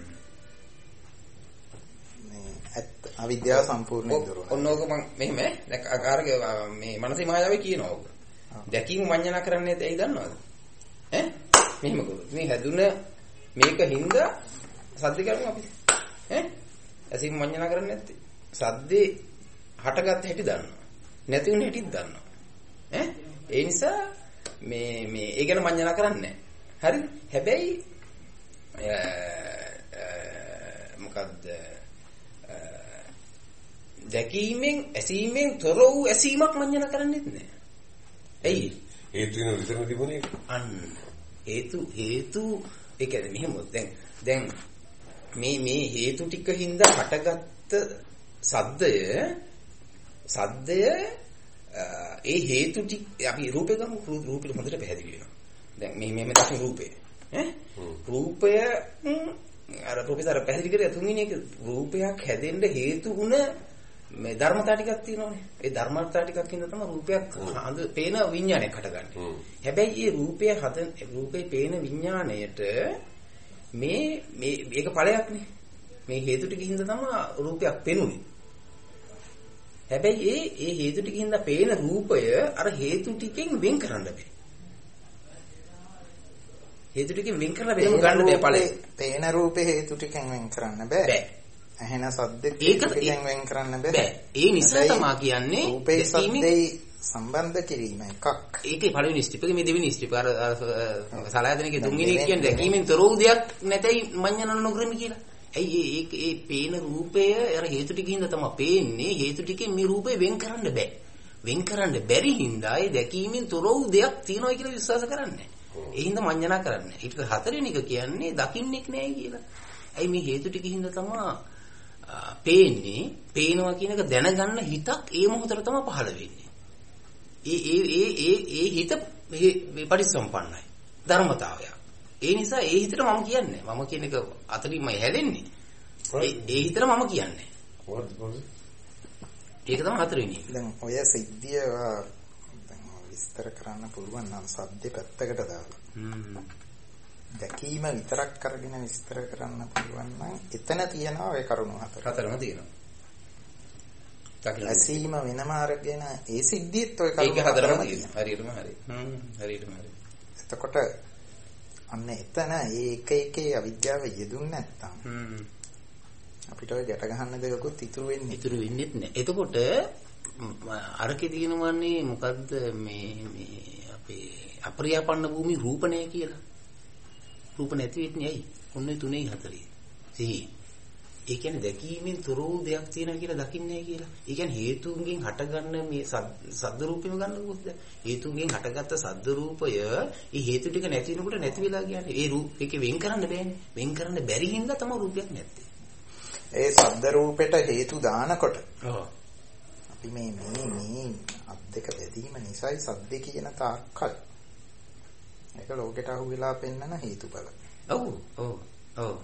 මේ අවිද්‍යාව සම්පූර්ණයෙන් දුරු වෙනවා. ඔන්නෝක මම මෙහෙම දැන් අකාරගේ මේ මනසේ මායාවේ කියනවා ඔක. දැකීම මඤ්ඤණා කරන්නේ ඇයි දන්නවද? ඈ මෙහෙම කළොත් මේ හැදුන මේක හින්දා සද්ද කරමු අපි. ඈ ඇසීම මඤ්ඤණා කරන්නේ නැත්තේ. සද්දේ හටගත්ත හැටි දන්නවා. නැති වුණ හැටිත් දන්නවා. ඈ ඒ නිසා මේ ඒ ගැන මඤ්ඤණා කරන්නේ නැහැ. හරි? හැබැයි මොකද්ද දැකීමෙන් ඇසීමෙන් තොර වූ ඇසීමක් මඤ්ඤණා කරන්නේත් නැහැ. ඇයි? හේතු වෙන විතරම තිබුණේ. අන්න හේතු ඒ කියන්නේ මෙහෙම දැන් මේ හේතු ටික හින්දා හටගත්ත සද්දය ඒ හේතු ටික අපි රූපේ ගමු රූපෙට හොඳට පැහැදිලි වෙනවා. දැන් මේ දකින්න රූපේ රූපය අර ප්‍රොෆෙසර් පැහැදිලි කරේ තුන්වෙනි එක රූපයක් හැදෙන්න හේතු වුණ මේ ධර්මතා ටිකක් තියෙනවානේ. ඒ ධර්මතා ටිකක් හින්දා තමයි රූපයක් පේන විඥානයක් හටගන්නේ. හැබැයි මේ රූපේ පේන විඥාණයට මේක ඵලයක්නේ. මේ හේතු ටික හින්දා තමයි රූපයක් පෙනුනේ. හැබැයි ඒ හේතු ටික හින්දා පේන රූපය අර හේතු ටිකෙන් වෙන් කරන්න බෑ. හේතු ටිකෙන් වෙන් කරලා වෙනම ගන්න බෑ ඵලය. පේන රූපේ හේතු ටිකෙන් වෙන් කරන්න බෑ. ඇහෙන සද්දෙත් ටිකෙන් වෙන් කරන්න බෑ. ඒ නිසා තමයි කියන්නේ රූපේ සද්දේ සම්බන්ධ කිරීම එකක්. ඒකේ පළවෙනි ස්ටෙප් එක මේ දෙවෙනි ස්ටෙප් අර සලායතනකේ තුන්වෙනි එක කියන්නේ දැකීමෙන් තොර වූ දෙයක් නැතයි මඤ්ඤණන නොකරමි කියලා. ඇයි ඒ පේන රූපය අර හේතු ටිකින් තමයි පේන්නේ. හේතු ටිකෙන් මේ රූපේ වෙන් කරන්න බෑ. වෙන් කරන්න බැරි හින්දා ඒ දැකීමෙන් තොර වූ දෙයක් තියෙනවා කියලා විශ්වාස කරන්නේ. ඒ හින්දා මඤ්ඤණා කරන්නේ. ඊට හතරවෙනි එක කියන්නේ දකින්නෙක් නෑ කියලා. ඇයි මේ හේතු ටිකින් තමයි පේන්නේ. පේනවා කියන එක දැනගන්න හිතක් ඒ මොහොතට තමයි පහළ වෙන්නේ. ඒ හිත මේ පරිසම්පන්නයි. ධර්මතාවය. ඒ නිසා ඒ හිතට මම කියන්නේ. මම කියන එක අතරින්මයි හැදෙන්නේ. ඒ හිතට මම කියන්නේ. ඒක තමයි හතරවෙනි. දැන් ඔය සිද්ධිය දැන් විස්තර කරන්න පුළුවන් නම් සද්දේ පැත්තකට දාලා. දැකීම විතරක් කරගෙන විස්තර කරන්න පුළුවන් නම් එතන තියෙනවා ඔය කරුණු හතරම තියෙනවා. ඇසීම වෙනම අරගෙන ඒ සිද්ධියත් ඔය කරුණු හතරම තියෙනවා. හරියටම හරි. හරියටම හරි. එතකොට අන්න එතන ඒ එක අවිද්‍යාව යෙදුන්නේ නැත්තම් අපිට ඔය ගැට ගන්න දෙයක්වත් ඉතුරු වෙන්නේ නැහැ. එතකොට අරකේ තියෙනවන්නේ මොකද්ද මේ අපේ අප්‍රියාපන්න භූමි රූපණය කියලා. රූප නැති වෙන්නේ ඇයි? ඔන්නේ 3 4 සිහි. ඒ කියන්නේ දැකීමෙන් තොර වූ දෙයක් තියෙනවා කියලා දකින්නේ නැහැ කියලා. ඒ කියන්නේ හේතුන්ගෙන් හටගන්න මේ සද්ද රූපෙම ගන්නකොත් හේතුන්ගෙන් හටගත්ත සද්ද රූපය ඒ හේතු ටික නැති වෙනකොට නැති වෙලා කියන්නේ. ඒ රූපෙක වෙන් කරන්න බෑනේ. වෙන් කරන්න බැරි හින්දා තමයි රූපයක් නැත්තේ. ඒ සද්ද රූපෙට හේතු දානකොට අපි මේ අත් දෙක බෙදීම නිසායි සද්ද කියන තාක්කල් ඒක ලෝකෙට අහු වෙලා පෙන්නන හේතුඵල. ඔව්.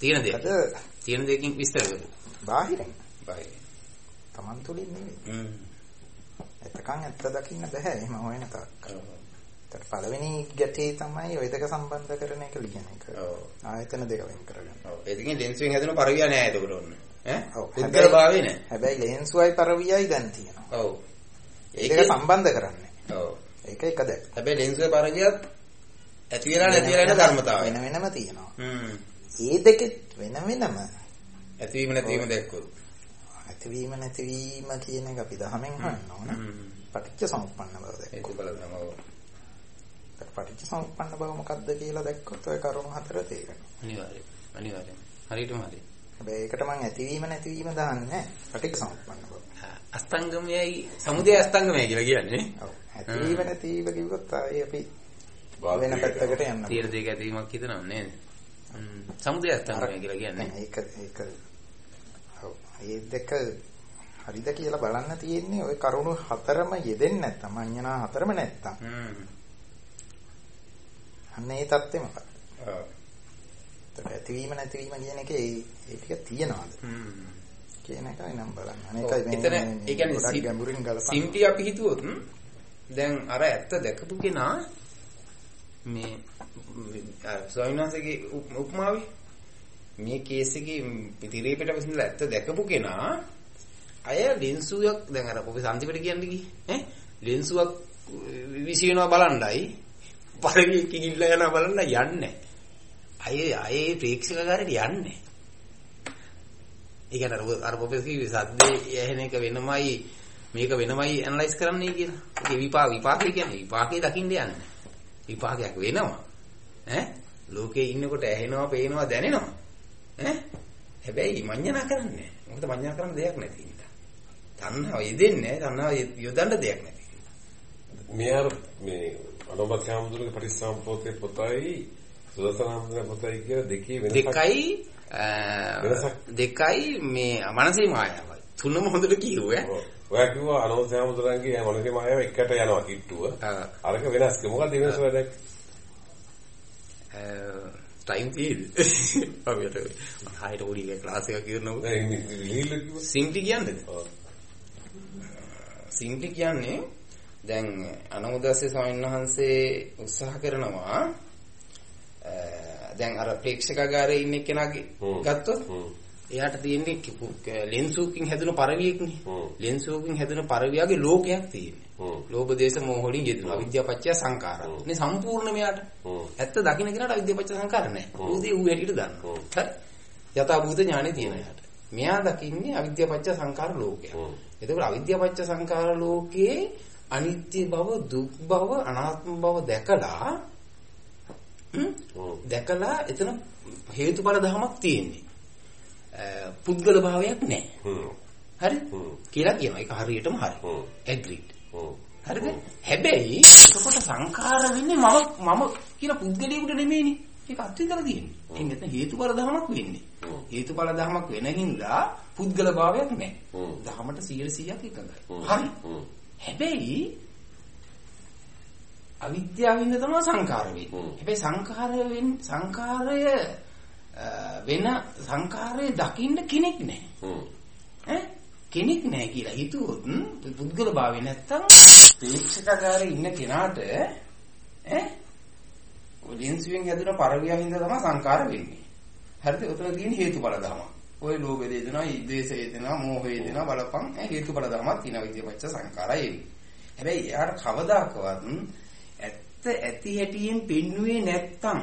තියෙන දෙකකින් විස්තර කරමු. බාහිරින්. තමන් තුලින් නෙවෙයි. එතකන් ඇත්ත දකින්න බෑ එහෙම හොයන තාක්. ඒතර පළවෙනි ගැටේ තමයි ওই දෙක සම්බන්ධ කරන එක ලියන එක. ආයතන දෙක වෙන් කරගන්න. ඒ දෙකෙන් ලෙන්සුවෙන් හැදෙන පරිවිය නෑ එතකොට ඔන්න. පුද්ගල භාවය නෑ. හැබැයි ලෙන්සුවයි පරිවියයි දැන් තියෙනවා. ඔව්. ඒක සම්බන්ධ කරන්නේ. ඔව්. ඒක එක දැක්. හැබැයි ලෙන්සුවේ පරිවියත් ඇති වෙලා නැති වෙලා යන ධර්මතාවය. වෙන වෙනම තියෙනවා. ඒ දෙකෙත් වෙන වෙනම ඇතිවීම නැතිවීම දැක්කොත්. ඇතිවීම නැතිවීම කියන එක අපි දහමෙන් හොයන්න ඕන. පටිච්ච සමුප්පන්න බව දැක්කොත්. ඒක බලනවා. ඔව්. පටිච්ච සමුප්පන්න බව මොකක්ද කියලා දැක්කොත් ඔය කරුණු හතර තේරෙනවා. අනිවාර්යයෙන්. හරියටම හරි. හැබැයි ඒකට මම ඇතිවීම නැතිවීම දාන්නේ නැහැ. පටිච්ච සමුප්පන්න බව. අස්තංගමයයි සමුදය අස්තංගමයි කියලා කියන්නේ. ඔව්. ඇතිවීම නැතිවීම කිව්වොත් ආයේ අපි වෙන පැත්තකට යන්න. තීර දෙක ඇතිවීමක් හිතනවා නේද? සමුදය අස්තංගමයි කියලා කියන්නේ. ඒක ඔව්. මේ දෙක හරිද කියලා බලන්න තියෙන්නේ ওই කරුණු හතරම යෙදෙන්නේ නැත්තම් අඤ්ඤනා හතරම නැත්තම්. අන්න ඒ தත්ත්වෙ මොකක්ද? ඔව්. ඇතිවීම නැතිවීම කියන එකේ ඒ ටික තියනවාද? කියන එකයි නම් බලන්න. අනේකයි මෙතන ඒ කියන්නේ ගැඹුරින් ගලපන්න. සිම්පි අපි හිතුවොත් දැන් අර ඇත්ත දැකපු කෙනා මේ ස්වාමීන් වහන්සේගේ උපමාවේ මේ කේස් එකේ තිරේ පිට විසින්ලා ඇත්ත දැකපු කෙනා අය ලෙන්සුවක් දැන් අර ඔබ සම්තිපිට කියන්නේ කි ඈ ලෙන්සුවක් විසිනවා බලන්නයි පරිවිය කිගිල්ලා යනවා බලන්න යන්නේ අය ප්‍රේක්ෂකකාරයට යන්නේ ඒ කියන්නේ අර ඔබ කිව්වේ සද්දේ ඇහෙන එක වෙනමයි මේක වෙනමයි ඇනලයිස් කරන්නයි කියලා. ඒකේ විපාකය කියන්නේ විපාකේ දකින්න යන්නේ. විපාකයක් වෙනවා. ඈ ලෝකේ ඉන්නකොට ඇහෙනවා, පේනවා, දැනෙනවා. ඈ හැබැයි මඤ්ඤණා කරන්නේ. මොකද මඤ්ඤණා කරන්න දෙයක් නැති නිසා. තණ්හාව යෙදෙන්නේ, තණ්හාව යොදන්න දෙයක් නැති. මේ අනුබත් කාමදුරගේ පරිසම්පෝතේ පොතයි සුදසනාමඳුරේ පොතයි කියලා දෙකේ වෙනසක්. දෙකයි මේ මනසේ මායාවයි. තුනම හොඳට කිව්වේ. ඔයා කිව්වා අනුසයාමඳුරන්ගේ මනසේ මායාව එකට යනවා කිට්ටුව. අරක වෙනස්. මොකක්ද වෙනස වැඩක්? Time feel. අපිට හයිට ඕඩිගේ ක්ලාස් එකක් කරනකොට සිම්ප්ලි කියන්නේ. සිම්ප්ලි කියන්නේ දැන් අනුමුදස්සේ ස්වාමීන් වහන්සේ උත්සාහ කරනවා දැන් අර ප්‍රේක්ෂකාගාරයේ ඉන්න කෙනාගේ ගත්තොත් එයාට තියෙන්නේ ලෙන්සුකින් හැදුණු පරිවියක්නේ. ලෙන්සුකින් හැදුණු පරිවියගේ ලෝකයක් තියෙන්නේ. ලෝභ දේශ මොහ වලින් යෙදුණු අවිද්‍යාව පත්‍ය සංඛාරා. මේ සම්පූර්ණ මෙයාට. ඇත්ත දකින්න කෙනාට අවිද්‍යාව පත්‍ය සංඛාර නැහැ. ඌදී ඌ හැටියට දන්නවා. හරි. යථා භූත ඥානෙ තියෙන එයාට. මෙයා දකින්නේ අවිද්‍යාව පත්‍ය සංඛාර ලෝකයක්. එතකොට අවිද්‍යාව පත්‍ය සංඛාර ලෝකයේ අනිත්‍ය බව, දුක් බව, අනාත්ම බව දැකලා එතන හේතුඵල ධමයක් තියෙන්නේ. පුද්ගල භාවයක් නැහැ. හරි? කියලා කියනවා. ඒක හරියටම හරි. ඇග්‍රීඩ්. හරිද? හැබැයි එතකොට සංඛාර වෙන්නේ මම කියලා පුද්ගලයෙකුට නෙමෙයිනේ. ඒක අත්විඳලා තියෙන්නේ. ඒ නැත්නම් හේතුඵල ධමයක් වෙන්නේ. හේතුඵල ධමයක් වෙන හින්දා පුද්ගල භාවයක් නැහැ. ධමයට 100%ක් එකඟයි. හරි. හැබැයි අවිද්‍යාවින්ද තමයි සංඛාර වෙන්නේ. හැබැයි සංඛාරය දකින්න කෙනෙක් නැහැ. කෙනෙක් නැහැ කියලා හිතුවොත් පුද්ගල භාවය නැත්තම් ප්‍රේක්ෂකාගාරේ ඉන්න කෙනාට ලෙන්සුවෙන් හැදුන පරිවියින්ද තමයි සංඛාර වෙන්නේ. හරිද? උතන තියෙන හේතුඵල ධම. ඔය ලෝභ වේදනා, ද්වේෂ වේදනා, මෝහ වේදනා බලපං හේතුඵල ධමයක් තියෙන විදිහපච්ච සංඛාරය එන්නේ. හැබැයි එයාට කවදාකවත් ඇති හැටියෙන් පෙන්නුවේ නැත්තම්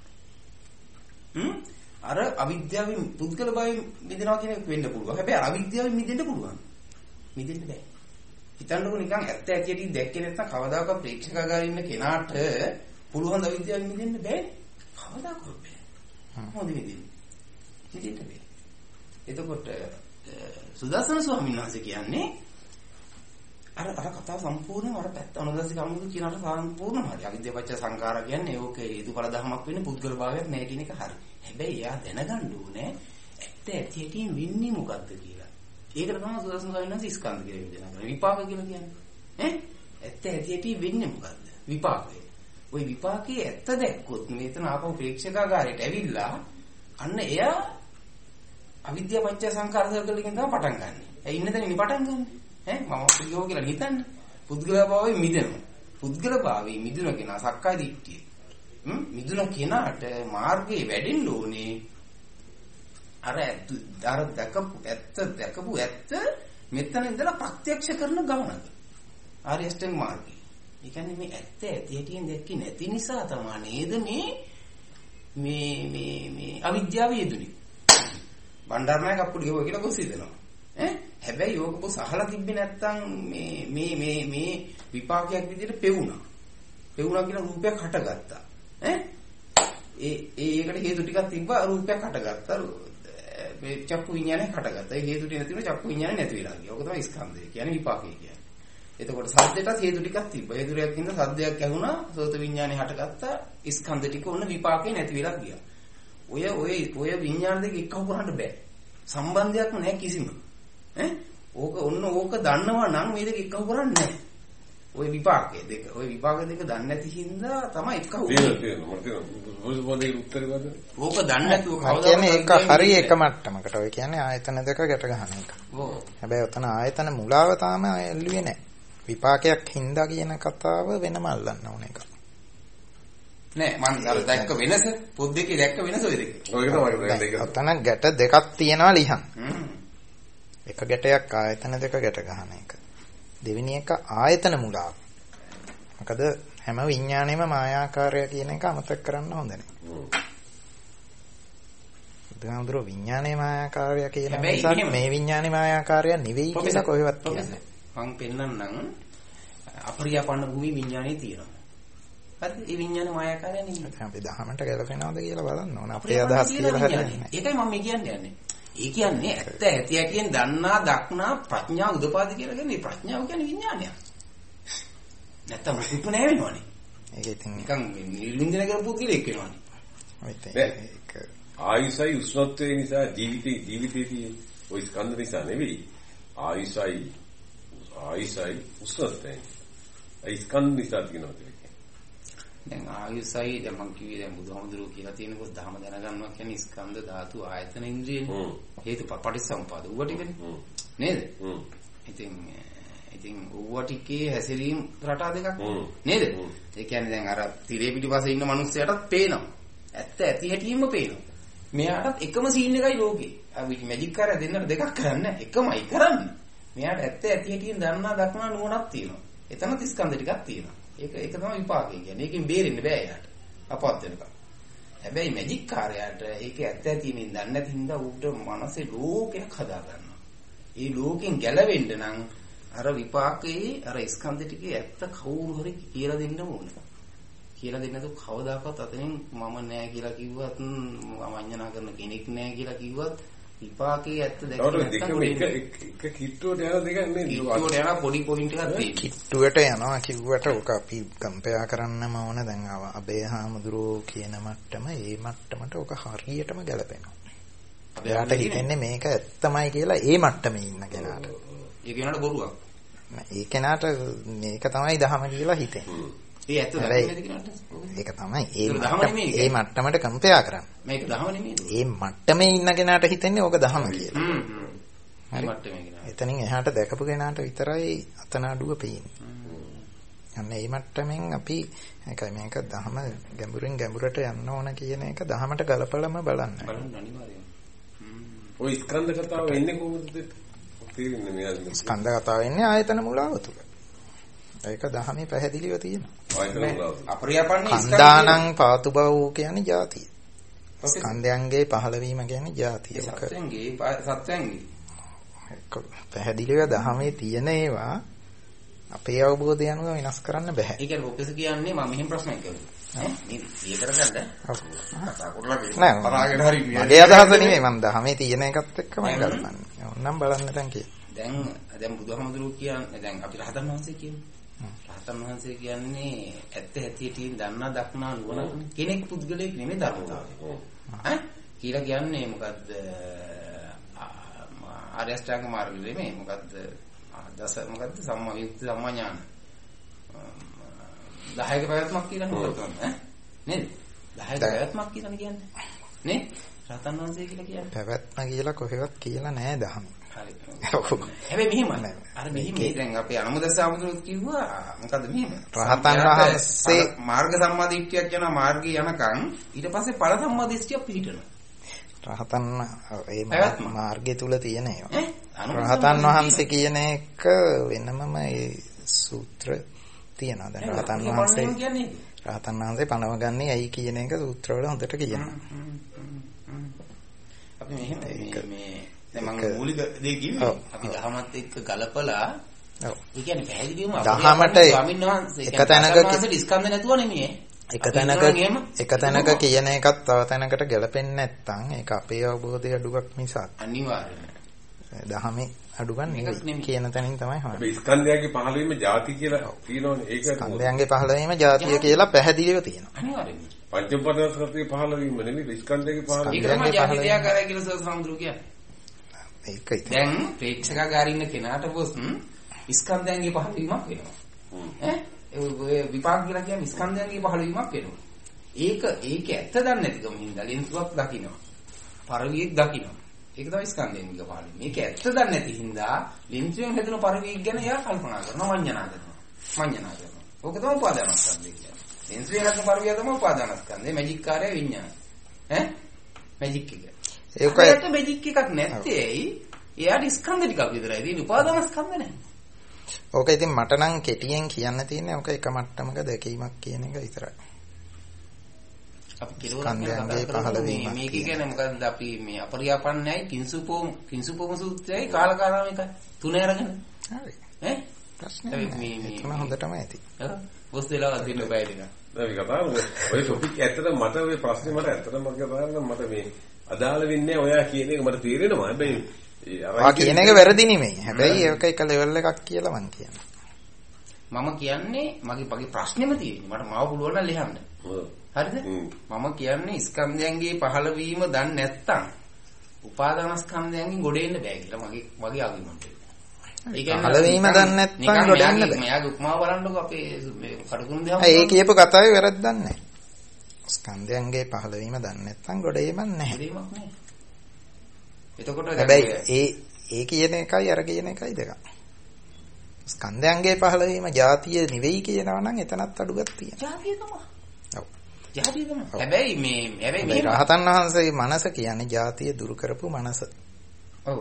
අර අවිද්‍යාවෙන් පුද්ගල භාවයෙන් මිදෙනවා කියන එක වෙන්න පුළුවන්. හැබැයි අවිද්‍යාවෙන් මිදෙන්න පුළුවන්. මිදෙන්න බෑ. හිතන්නකෝ නිකන් ඇත්ත ඇති හැටි දැක්කේ නැත්නම් කවදාකවත් ප්‍රේක්ෂකාගාරේ ඉන්න කෙනාට පුළුවන් අවිද්‍යාවෙන් මිදෙන්න බෑ. කවදාකවත් බෑ. මොකද මිදෙන්නේ? මිදෙන්න බෑ. එතකොට සුදස්සන ස්වාමීන් වහන්සේ කියන්නේ අර කතාව සම්පූර්ණයෙන්ම අර පැත්ත අනුදස්සික අමුදු කියනට සම්පූර්ණම හරි. අවිද්‍යාව පත්‍ය සංඛාර කියන්නේ ඕකේ හේතුඵල ධර්මයක් වෙන්නේ පුද්ගල භාවයක් නැහැ කියන එක හරි. හැබැයි එයා දැනගන්න ඕනේ ඇත්ත ඇති හැටියෙන් වෙන්නේ මොකද්ද කියලා. ඒකට තමයි සුදස්සන ස්වාමීන් වහන්සේ ස්කන්ධ කියලා විදනා කරන්නේ. විපාක කියලා කියන්නේ. ඇත්ත ඇති හැටියෙන් වෙන්නේ මොකද්ද? විපාකය. ওই විපාකයේ ඇත්ත දැක්කොත් මෙතන ආපහු ප්‍රේක්ෂකාගාරයට ඇවිල්ලා අන්න එයා අවිද්‍යාව පත්‍ය සංඛාර සර්කල් එකෙන් තමයි පටන් ගන්න. ඒ ඉන්න තැනින් පටන් ගන්න. මම පුද්ගලෝ කියලා හිතන්න. පුද්ගලභාවයෙන් මිදෙනවා. පුද්ගලභාවයෙන් මිදුණ කෙනා සක්කාය දිට්ඨිය. මිදුණ කෙනාට මාර්ගයේ වැඩෙන්න ඕනේ. අර දැකපු ඇත්ත මෙතන ඉඳලා ප්‍රත්‍යක්ෂ කරන ගමනක. ආර්ය අෂ්ටාංග මාර්ගය. ඒ කියන්නේ මේ ඇත්ත ඇති හැටියෙන් දැක්කේ නැති නිසා තමයි නේද මේ අවිද්‍යාව යෙදුනේ. බණ්ඩාරනායක අප්පුඩි ගිහුවා කියලා කොහොමද හිතනවා? හැබැයි යෝග පොස් අහලා තිබ්බේ නැත්තම් මේ විපාකයක් විදිහට පෙවුණා. පෙවුණා කියලා රූපයක් හටගත්තා. ඒකට හේතු ටිකක් තිබ්බා රූපයක් හටගත්තා. මේ චක්කු විඤ්ඤාණය හටගත්තා. ඒ හේතු ටික නැති වුණා චක්කු විඤ්ඤාණය නැති වෙලා ගියා. ඕක තමයි ස්කන්ධය කියන්නේ විපාකය කියන්නේ. එතකොට සද්දයටත් හේතු ටිකක් තිබ්බා. හේතු ටිකක් ඉන්න සද්දයක් ඇහුණා සෝත විඤ්ඤාණය හටගත්තා. ස්කන්ධ ටික ඔන්න විපාකේ නැති වෙලා ගියා. ඔය විඤ්ඤාණ දෙක එක්කව කරන්න බෑ. සම්බන්ධයක් නැහැ කිසිම. ඕක දන්නවා නම් මේ දෙක එක්කව කරන්නේ නැහැ. ඔය විපාක දෙක දන්නේ නැති හින්දා තමයි එක්කව ඕක දන්නේ නැතුව කවදාවත් කියන්නේ ඒක හරිය එක මට්ටමකට. ඔය කියන්නේ ආයතන දෙක ගැට ගන්න එක. හැබැයි ඔතන ආයතන මුලාව තාම එල්ලුවේ නැහැ. විපාකයක් හින්දා කියන කතාව වෙනම අල්ලන්න ඕන එක. නෑ මම දැක්ක වෙනස පොත් දෙකේ දැක්ක වෙනස ඔය දෙක. ඔය තමයි ඔතන ගැට දෙකක් තියෙනවා ලියන්. එක ගැටයක් ආයතන දෙක ගැට ගන්න එක. දෙවෙනි එක ආයතන මුලාව. මොකද හැම විඥාණයම මායාකාරය කියන එක අමතක කරන්න හොඳ නැහැ. බුදුහාමුදුරුවෝ විඥානයේ මායාකාරය කියන නිසා මේ විඥානේ මායාකාරය නෙවෙයි කියලා කොහෙවත් කියන්නේ. මං පෙන්නන්නම් අපරියාපන්න භූමි විඥානේ තියෙනවා. හරිද? ඒ විඥාන මායාකාරය නෙවෙයි. අපි දහමට ගැලපෙනවද කියලා බලන්න ඕන. අපේ අදහස් කියලා හරියන්නේ නැහැ. ඒකයි මම කියන්නේ. ඒ කියන්නේ ඇත්ත ඇති ඇතියෙන් දන්නා දක්නා ප්‍රඥා උදපාදි කියලා කියන්නේ ප්‍රඥාව කියන්නේ විඥානයක්. නැත්තම් මුකුත් නෑ වෙනවනේ. ඒක ඉතින් නිකන් නිර්වින්දනය කරපු කෙනෙක් වෙනවනේ. ඒක ආයුසයි උෂ්ණත්වයේ නිසා ජීවිතයේ ওই ස්කන්ධ නිසා නෙවෙයි. ආයුසයි උෂ්ණත්වයෙන්. ඒ ස්කන්ධ නිසා තියෙනවා කියන්නේ. දැන් ආයුසයි දැන් මම කිව්වේ දැන් බුදුහාමුදුරුවෝ කියලා තියෙනකොට ධර්ම දැනගන්නවා කියන්නේ ස්කන්ධ ධාතු ආයතන ඉන්ද්‍රියනේ. හේතු පටිච්චසමුපාද ඌව ටිකනේ. නේද? ඉතින් ඌව ටිකේ හැසිරීම් රටා දෙකක් නේද? ඒ කියන්නේ දැන් අර තිරේ පිටිපස්සේ ඉන්න මිනිස්සයාටත් පේනවා. ඇත්ත ඇති හැටියෙම පේනවා. මෙයාටත් එකම සීන් එකයි ලෝකේ. අපි මැජික් කරලා දෙන්නට දෙකක් කරන්නේ එකමයි කරන්නේ. මෙයාට ඇත්ත ඇති හැටියෙන් දන්නා දක්නා නුවණක් තියෙනවා. එතනත් ස්කන්ධ ටිකක් තියෙනවා. ඒක තමයි විපාකය කියන්නේ. ඒකෙන් බේරෙන්න බෑ යාට. අපවත් වෙනකම්. හැබැයි මැජික් කාර්යයට ඒක ඇත්ත ඇතිමින් දන්නේ නැති හින්දා ඌට මනසේ ලෝකයක් හදා ගන්නවා. ඒ ලෝකෙන් ගැලවෙන්න නම් අර විපාකයේ අර ස්කන්ධ ටිකේ ඇත්ත කවුරු හරි කියලා දෙන්න ඕන. කියලා දෙන්න તો කවදාකවත් අතනින් මම නෑ කියලා කිව්වත් මම අඤ්ඤනා කරන කෙනෙක් නෑ කියලා කිව්වත් විපාකයේ ඇත්ත දැක්කම එක කිට්ටුවට යන දෙකක් නෙමෙයි. කිට්ටුවට යන පොඩි පොයින්ට් එකක් තියෙනවා. කිට්ටුවට යනවා කිව්වට ඔක අපි කම්පෙයා කරන්නම ඕන. දැන් අබේ හාමුදුරුවෝ කියන මට්ටම ඒ මට්ටමට ඔක හරියටම ගැලපෙනවා. එයාට හිතෙන්නේ මේක ඇත්තමයි කියලා ඒ මට්ටමේ ඉන්න කෙනාට. ඒ කෙනාට බොරුවක්. ඒ කෙනාට මේක තමයි දහම කියලා හිතෙන්නේ. ඒ ඇත්ත දහම කෙනාට. ඒක තමයි ඒ මට්ටමට කම්පෙයා කරන්නේ. මේක දහම නෙමෙයි. ඒ මට්ටමේ ඉන්න කෙනාට හිතෙන්නේ ඕක දහම කියලා. හරි. මට්ටමේ කෙනා. එතනින් එහාට දැකපු කෙනාට විතරයි අතනඩුව පේන්නේ. අන්න ඒ මට්ටමින් අපි ඒකයි මේක දහම ගැඹුරින් ගැඹුරට යන්න ඕන කියන එක දහමට ගලපලම බලන්න. බලන්න අනිවාර්යයෙන්. ඔය ස්කන්ධ කතාව එන්නේ කොහොමද? තේරෙන්නේ මෙයාට. ස්කන්ධ කතාව එන්නේ ආයතන මුලාව තුල. ඒක දහමේ පැහැදිලිව තියෙනවා. ආයතන මුලාව. අපරියාපන්නේ ස්කන්ධානං පාතු බව කියන්නේ ಜಾතිය. ස්කන්ධයන්ගේ පහළවීම කියන්නේ ಜಾතිය. සත්‍යංගේ පැහැදිලිව දහමේ තියෙන ඒවා අපේ අවබෝධය අනුව වෙනස් කරන්න බෑ. ඒ කියන්නේ ඔපිස් කියන්නේ මම මෙහෙම ප්‍රශ්නයක් කරුවා. මේ ඊතර ගන්න. මගේ අදහස නෙමෙයි මම දහමේ තියෙන එකත් එක්කමයි ගලපන්නේ. ඕනනම් බලන්න දැන් කිය. දැන් බුදුහාමුදුරුවෝ කියන්නේ දැන් අපි රහතන් වහන්සේ කියන්නේ. රහතන් වහන්සේ කියන්නේ ඇත්ත ඇතියෙන් දන්නා දක්නා නුවණ කෙනෙක් පුද්ගලයෙක් නෙමෙයි ධර්මතාවය. කියලා කියන්නේ මොකද්ද? ආර්ය අෂ්ටාංග මාර්ගය නෙමෙයි මොකද්ද? මොකද්ද සම්මා විමුක්ති සම්මා ඥාන. 10ක පැවැත්මක් කියලා නේද? නේද? 10ක පැවැත්මක් කියලා කියන්නේ. නේ? රහතන් වහන්සේ කියලා කියන්නේ. පැවැත්ම කියලා කොහෙවත් කියලා නෑ දහමේ. හරි. හැබැයි මෙහෙම. අර මෙහෙම දැන් අපේ අනුමදස්සාමතුරුත් කිව්වා මොකද්ද මෙහෙම. රහතන් වහන්සේ මාර්ග සම්මාදිට්ඨියක් යන මාර්ගය යනකම් ඊට පස්සේ ඵල සම්මාදිට්ඨියක් පිළිටනවා. රහතන් ඒ මාර්ගය තුල තියෙන ඒවා. රහතන් වහන්සේ කියන එක වෙනමම ඒ සූත්‍ර තියෙනවා. දැන් රහතන් වහන්සේ පනවගන්නේ ඇයි කියන එක සූත්‍රවල හොඳට කියනවා. අපි මෙහෙම මේ දැන් මම මූලික දේ කිව්වේ අපි දහමත් එක්ක ගලපලා ඔව් ඒ කියන්නේ පැහැදිලිවම දහමට ස්වාමීන් වහන්සේ එක තැනක ස්කන්ධ නැතුව නෙමෙයි එක තැනක කියන එකත් තව තැනකට ගැලපෙන්නේ නැත්නම් ඒක අපේ අවබෝධය අඩුවක් මිසක් අනිවාර්යයෙන් දහමේ අඩුවක් නෙවෙයි කියන තැනින් තමයි හොයන්නේ. අපි ස්කන්ධයන්ගේ පහළවීම ಜಾති කියලා තියෙනවනේ. ඒක ස්කන්ධයන්ගේ පහළවීම ಜಾතිය කියලා පැහැදිලිව තියෙනවා. අනිවාර්යයෙන්. පංචපදස්කෘතිය පහළවීම නෙවෙයි ස්කන්ධයගේ පහළවීම. ඒක තමයි ಜಾතිත්‍යාකාරය කියලා සෝසම්ඳුරු කියන්නේ. ඒකයි. දැන් ප්‍රේක්ෂකාගාරින් ඉන්න කෙනාට පොස් ස්කන්ධයන්ගේ පහළවීමක් වෙනවා. ඒ විපාක කියලා කියන්නේ ස්කන්ධයන්ගේ පහළවීමක් වෙනවා. ඒක ඇත්ත දන්නේ නැතිකම හින්දා ලෙන්සුවක් දකින්නවා. පරිවියක් දකින්නවා. ඒක තමයි ස්කන්ධයන්ගේ පහළවීම. මේක ඇත්ත දන්නේ නැති හින්දා ලෙන්සුවෙන් හැදෙන පරිවියක් ගැන එයා කල්පනා කරනවා, මඤ්ඤණා කරනවා. ඕක තමයි උපාදානස්කන්ධය කියන්නේ. ලෙන්සුවෙන් හැදෙන පරිවිය තමයි උපාදානස්කන්ධය. මැජික් කාර්යය විඤ්ඤාණය. මැජික් එක. ඒකට මැජික් එකක් නැත්තේ ඇයි? එයාට ස්කන්ධ ටිකක් විතරයි තියෙන්නේ. උපාදානස්කන්ධ නැහැ. ඕක ඉතින් මට නම් කෙටියෙන් කියන්න තියෙන්නේ ඕක එක මට්ටමක දැකීමක් කියන එක විතරයි. අපි කිලෝරන්ගේ පහළවීම මේක කියන්නේ මොකද්ද අපි මේ අපරියාපන්නයි කිංසුපෝම සූත්‍රයයි කාලකාරාම එකයි තුන අරගෙන. හරි. ප්‍රශ්නේ මේ තුන හොඳටම ඇති. බොස් දෙලා දින්න බෑ දෙක. දැන් මේ කතාව ඔය ටොපික් ඇත්තට මට ඔය ප්‍රශ්නේ මට ඇත්තටම මට මේ අදාළ වෙන්නේ ඔයා කියන එක මට තේරෙනවා. හැබැයි කියන එක වැරදි නෙමෙයි. හැබැයි ඒක එක ලෙවල් එකක් කියලා මං කියනවා. මම කියන්නේ මගේ ප්‍රශ්නේම තියෙන්නේ. මට මාව පුළුවන් නම් ලියන්න. හරිද? මම කියන්නේ ස්කන්ධයන්ගේ පහළවීම දන්නේ නැත්තම් උපාදානස්කන්ධයන්ගෙන් ගොඩ එන්න බෑ කියලා මගේ ආගමක්. ඒ කියන්නේ පහළවීම දන්නේ නැත්තම් ගොඩ එන්න බෑ. මෙයාගේ උපමාව බලන්නකො අපේ මේ කඩකුරුන් දෙහම. ඒ කියපු කතාවේ වැරද්දක් නැහැ. ස්කන්ධයන්ගේ පහළවීම දන්නේ නැත්තම් ගොඩ එීමක් නැහැ. එතකොට හැබැයි ඒ කියන එකයි අර කියන එකයි දෙක. ස්කන්ධයන්ගේ පහළවීම ಜಾතිය නෙවෙයි කියනවා නම් එතනත් අඩුවක් තියෙනවා. ಜಾතිය තමයි. ඔව්. ಜಾතිය තමයි. හැබැයි මේ රහතන් වහන්සේගේ මනස කියන්නේ ಜಾතිය දුරු කරපු මනස. ඔව්.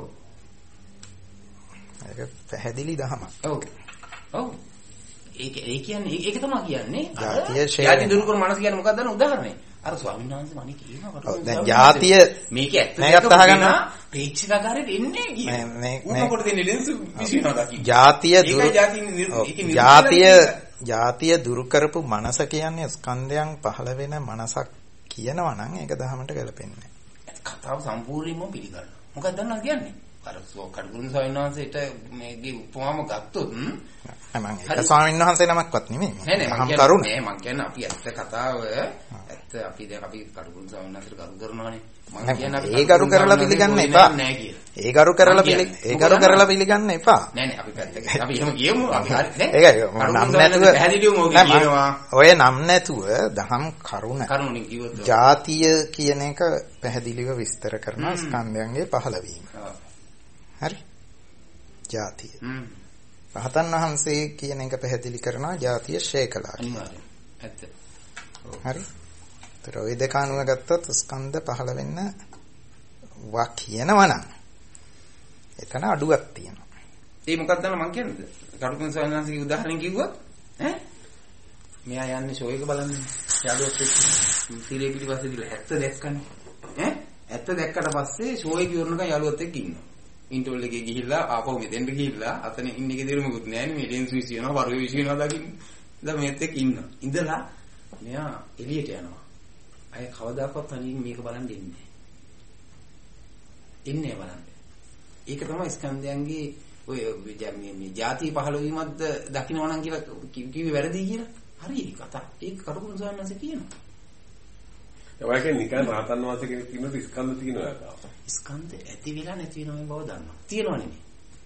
ඒක පැහැදිලි දහමක්. ඔව්. ඔව්. ඒක කියන්නේ ඒක තමයි කියන්නේ. ಜಾතිය දුරු කරපු මනස කියන්නේ මොකක්ද දන්න උදාහරණය. අර ස්වාමීන් වහන්සේ මණි කියනවා දැන් ಜಾතිය මේක ඇත්තටම අහගන්න ප්‍රේක්ෂකාගාරයට එන්නේ කියන්නේ උනකොට දෙන්නේ ලෙන්ස් විශ්ිනවා දකින්න ಜಾතිය දුරු කරපු මනස කියන්නේ ස්කන්ධයන් පහළ වෙන මනසක් කියනවා නම් ඒක දහමට ගැලපෙන්නේ නැහැ. කතාව සම්පූර්ණයෙන්ම පිළිගන්නවා. මොකක්ද දන්නවද කියන්නේ? අර කඩුකුරුන් ස්වාමීන් වහන්සේට මේගේ උපමාම ගත්තොත් මම ඒක ස්වාමීන් වහන්සේ නමක්වත් නෙමෙයි. නෑ මම කියන්නේ අපි ඇත්ත කතාව ඇත්ත අපි දැන් අපි කඩුකුරුන් ස්වාමීන් වහන්සේට ගරු කරනවානේ. මම කියන්නේ අපි ඒ ගරු කරලා පිළිගන්න එපා. ඒ ගරු කරලා පිළිගන්න එපා. නෑ අපි පැත්තකට. අපි එහෙම කියමු. අපි හරි නේ. ඒකයි නම් නැතුව පැහැදිලිවම ඕක කියනවා. ඔය නම් නැතුව දහම් කරුණින් කිව්වොත් ಜಾතිය කියන එක පැහැදිලිව විස්තර කරනවා ස්කන්ධයන්ගේ පහළවීම. හරි. ಜಾතිය. රහතන් වහන්සේ කියන එක පැහැදිලි කරනවා ಜಾතිය ෂේ කළා. අනිවාර්යයෙන්. ඇත්ත. හරි. ඒතර ওই දෙක අනුව ගත්තොත් ස්කන්ධ පහළ වෙන්න වා කියනවා නම් එතන අඩුවක් තියෙනවා. ඒ මොකක්ද මම කියන්නේ? කටුකුරුන් සයන්හන්සේගේ උදාහරණයක් කිව්වොත් මෙයා යන්නේ ෂෝ එක බලන්න. යාළුවොත් එක්ක සීලේ පිටිපස්සේ දිලා ඇත්ත දැක්කනේ. ඇත්ත දැක්කට පස්සේ ෂෝ එක ඉවරනකම් යාළුවොත් එක්ක ඉන්නවා. ඉන්ටර්වල් එකේ ගිහිල්ලා ආපහු මෙතෙන්ට ගිහිල්ලා අතන ඉන්න එකේ දෙරුමකුත් නැහැ නේ මේ ලෙන්ස් විශ්ිනවා වරුවේ විශ්ිනවා දකින්න. දැන් මේත් එක්ක ඉන්නවා. ඉඳලා මෙයා එළියට යනවා. අය කවදාකවත් තනියෙන් මේක බලන් ඉන්නේ බලන්න. ඒක තමයි ස්කන්ධයන්ගේ ඔය මේ ಜಾති පහළ වීමක්ද දකින්නවා නම් කියලා කිව්වේ වැරදි කියලා. හරි කතා. ඒක කටුකුරුන් සයන්හන්සේ කියනවා. ඒ වගේ නිකන් රහතන් වහන්සේ කෙනෙක් කියනකොට ස්කන්ධ තියෙනවා යාක. ස්කන්ධ ඇති වෙලා නැති වෙනවා බව දන්නවා. තියෙනවා නෙමෙයි.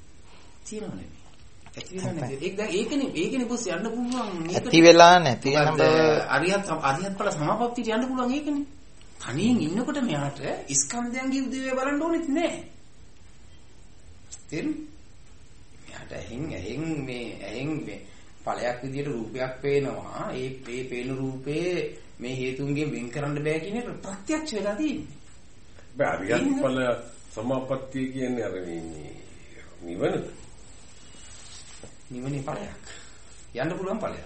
ඇති වෙලා නැති. ඒක දැන් ඒකනේ බොස් යන්න පුළුවන් මේක. ඇති වෙලා නැති වෙන බව අරියත් ඵල සමාපත්තියට යන්න පුළුවන් ඒකනේ. තනියෙන් ඉන්නකොට මෙයාට ස්කන්ධයන්ගේ උදේවය බලන්න ඕනෙත් නෑ. තේරුණා? මෙයාට ඇහෙන් මේ ඵලයක් විදියට රූපයක් පේනවා. ඒ පේන රූපේ මේ හේතුන්ගෙන් වෙන් කරන්න බෑ කියන එක ප්‍රත්‍යක්ෂ වෙලා තියෙන්නේ. බෑ අරියත් ඵල සමාපත්තිය කියන්නේ අර නිවනද? නිවනේ ඵලයක්. යන්න පුළුවන් ඵලයක්.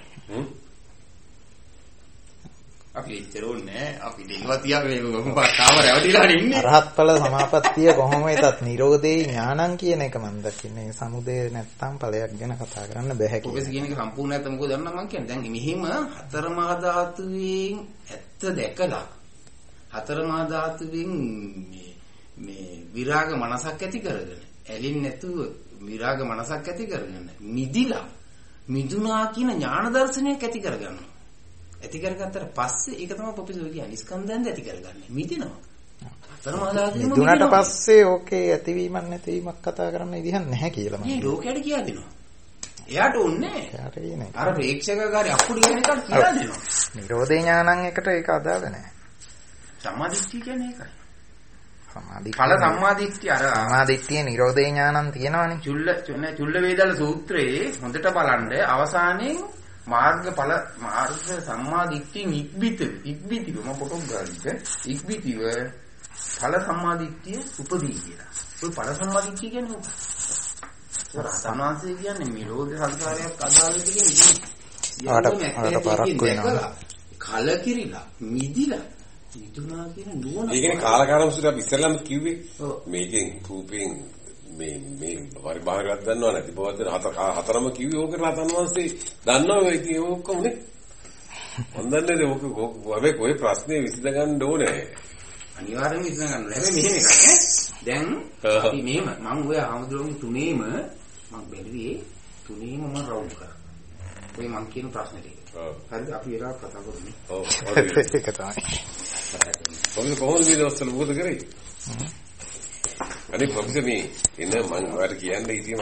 අපි ඉතරුන්නේ අපි දෙනවා තියා මේ කාම රැවටිලා ඉන්නේ. අරහත් ඵල සමාපත්තිය කොහොම වෙතත් නිරෝධේ ඥානං කියන එක මම දකින්නේ. සමුදය නැත්තම් ඵලයක් ගැන කතා කරන්න බෑ කියලා. ඔබස් කියන එක සම්පූර්ණ නැත්නම් මොකද දන්නා මම කියන්නේ. දැන් මෙහිම හතර මහා ධාතුවෙන් ඇත්ත දැකලා හතර මහා ධාතුවෙන් මේ විරාග මනසක් ඇති කරගෙන ඇලින් නැතුව විරාග මනසක් ඇති කරගෙන මිදිලා මිදුනා කියන ඥාන දර්ශනයක් ඇති කරගන්නවා. ඇති කරගත්තට පස්සේ ඒක තමයි පොපිසෝ කියන්නේ ස්කන්ධයන්ද ඇති කරගන්නේ මිදිනවා. මිදුණට පස්සේ ඕකේ ඇතිවීමක් නැතිවීමක් කතා කරන්න විදිහක් නැහැ කියලා මම. මේ ලෝකයට කියලා දෙනවා. එයාට ඕනේ. එයාට කියන්නේ. අර ප්‍රේක්ෂකකාරී අපුඩි කියන එකක් කියලා දෙනවා. නිරෝධේ ඥානං එකට ඒක අදාළ නැහැ. සම්මාදිට්ඨිය කියන්නේ ඒකයි. සම්මාදිට්ඨිය. ඵල සම්මාදිට්ඨිය අර සම්මාදිට්ඨිය නිරෝධේ ඥානං තියෙනවනේ. චුල්ල වේදල සූත්‍රයේ හොඳට බලන්න අවසානයේ මාර්ග සම්මාදිට්ඨිය ඉක්බිතිව මම පොතක් ගන්න ඉක්බිතිව ඵල සම්මාදිට්ඨිය උපදී කියලා. ඔය ඵල සම්මාදිට්ඨිය කියන්නේ මොකක්ද? රහතන්වහන්සේ කියන්නේ නිරෝධ සංසාරයක් අදාළ දෙකේ ආට පරක්කු වෙනවා. කලකිරිලා මිදිලා මිදුණා කියන නුවණ. ඒ කියන්නේ කාලකාරම්සුට අපි ඉස්සෙල්ලාම කිව්වේ මේකෙන් රූපෙන් මේ පරිබාහිරයක් දන්නව නැති බවද හතරම කිව්වේ ඕක රහතන් වහන්සේ දන්නවා ඒක ඔක්කොම නේ. මන් දන්නේ ඕක හැබැයි කොයි ප්‍රශ්නේ විසඳ ගන්න ඕනේ. අනිවාර්යෙන්ම විසඳ ගන්න. හැබැයි මෙහෙම එකක් නේ. දැන් අපි මෙහෙම මම ඔය ආමුදුරුවන්ගේ තුනේම මම බැලුවේ තුනේම මම රවුම් කරා. ඔය මං කියන ප්‍රශ්නේ ටික. හරිද අපි ඒලා කතා කරමු. ඔව් ඒක තමයි. කොහොමද මේ දවස්වල මොකද කරේ? අනේ ප්‍රොෆෙසර් මේ එන මම ඔයාලට කියන්න ඉතින්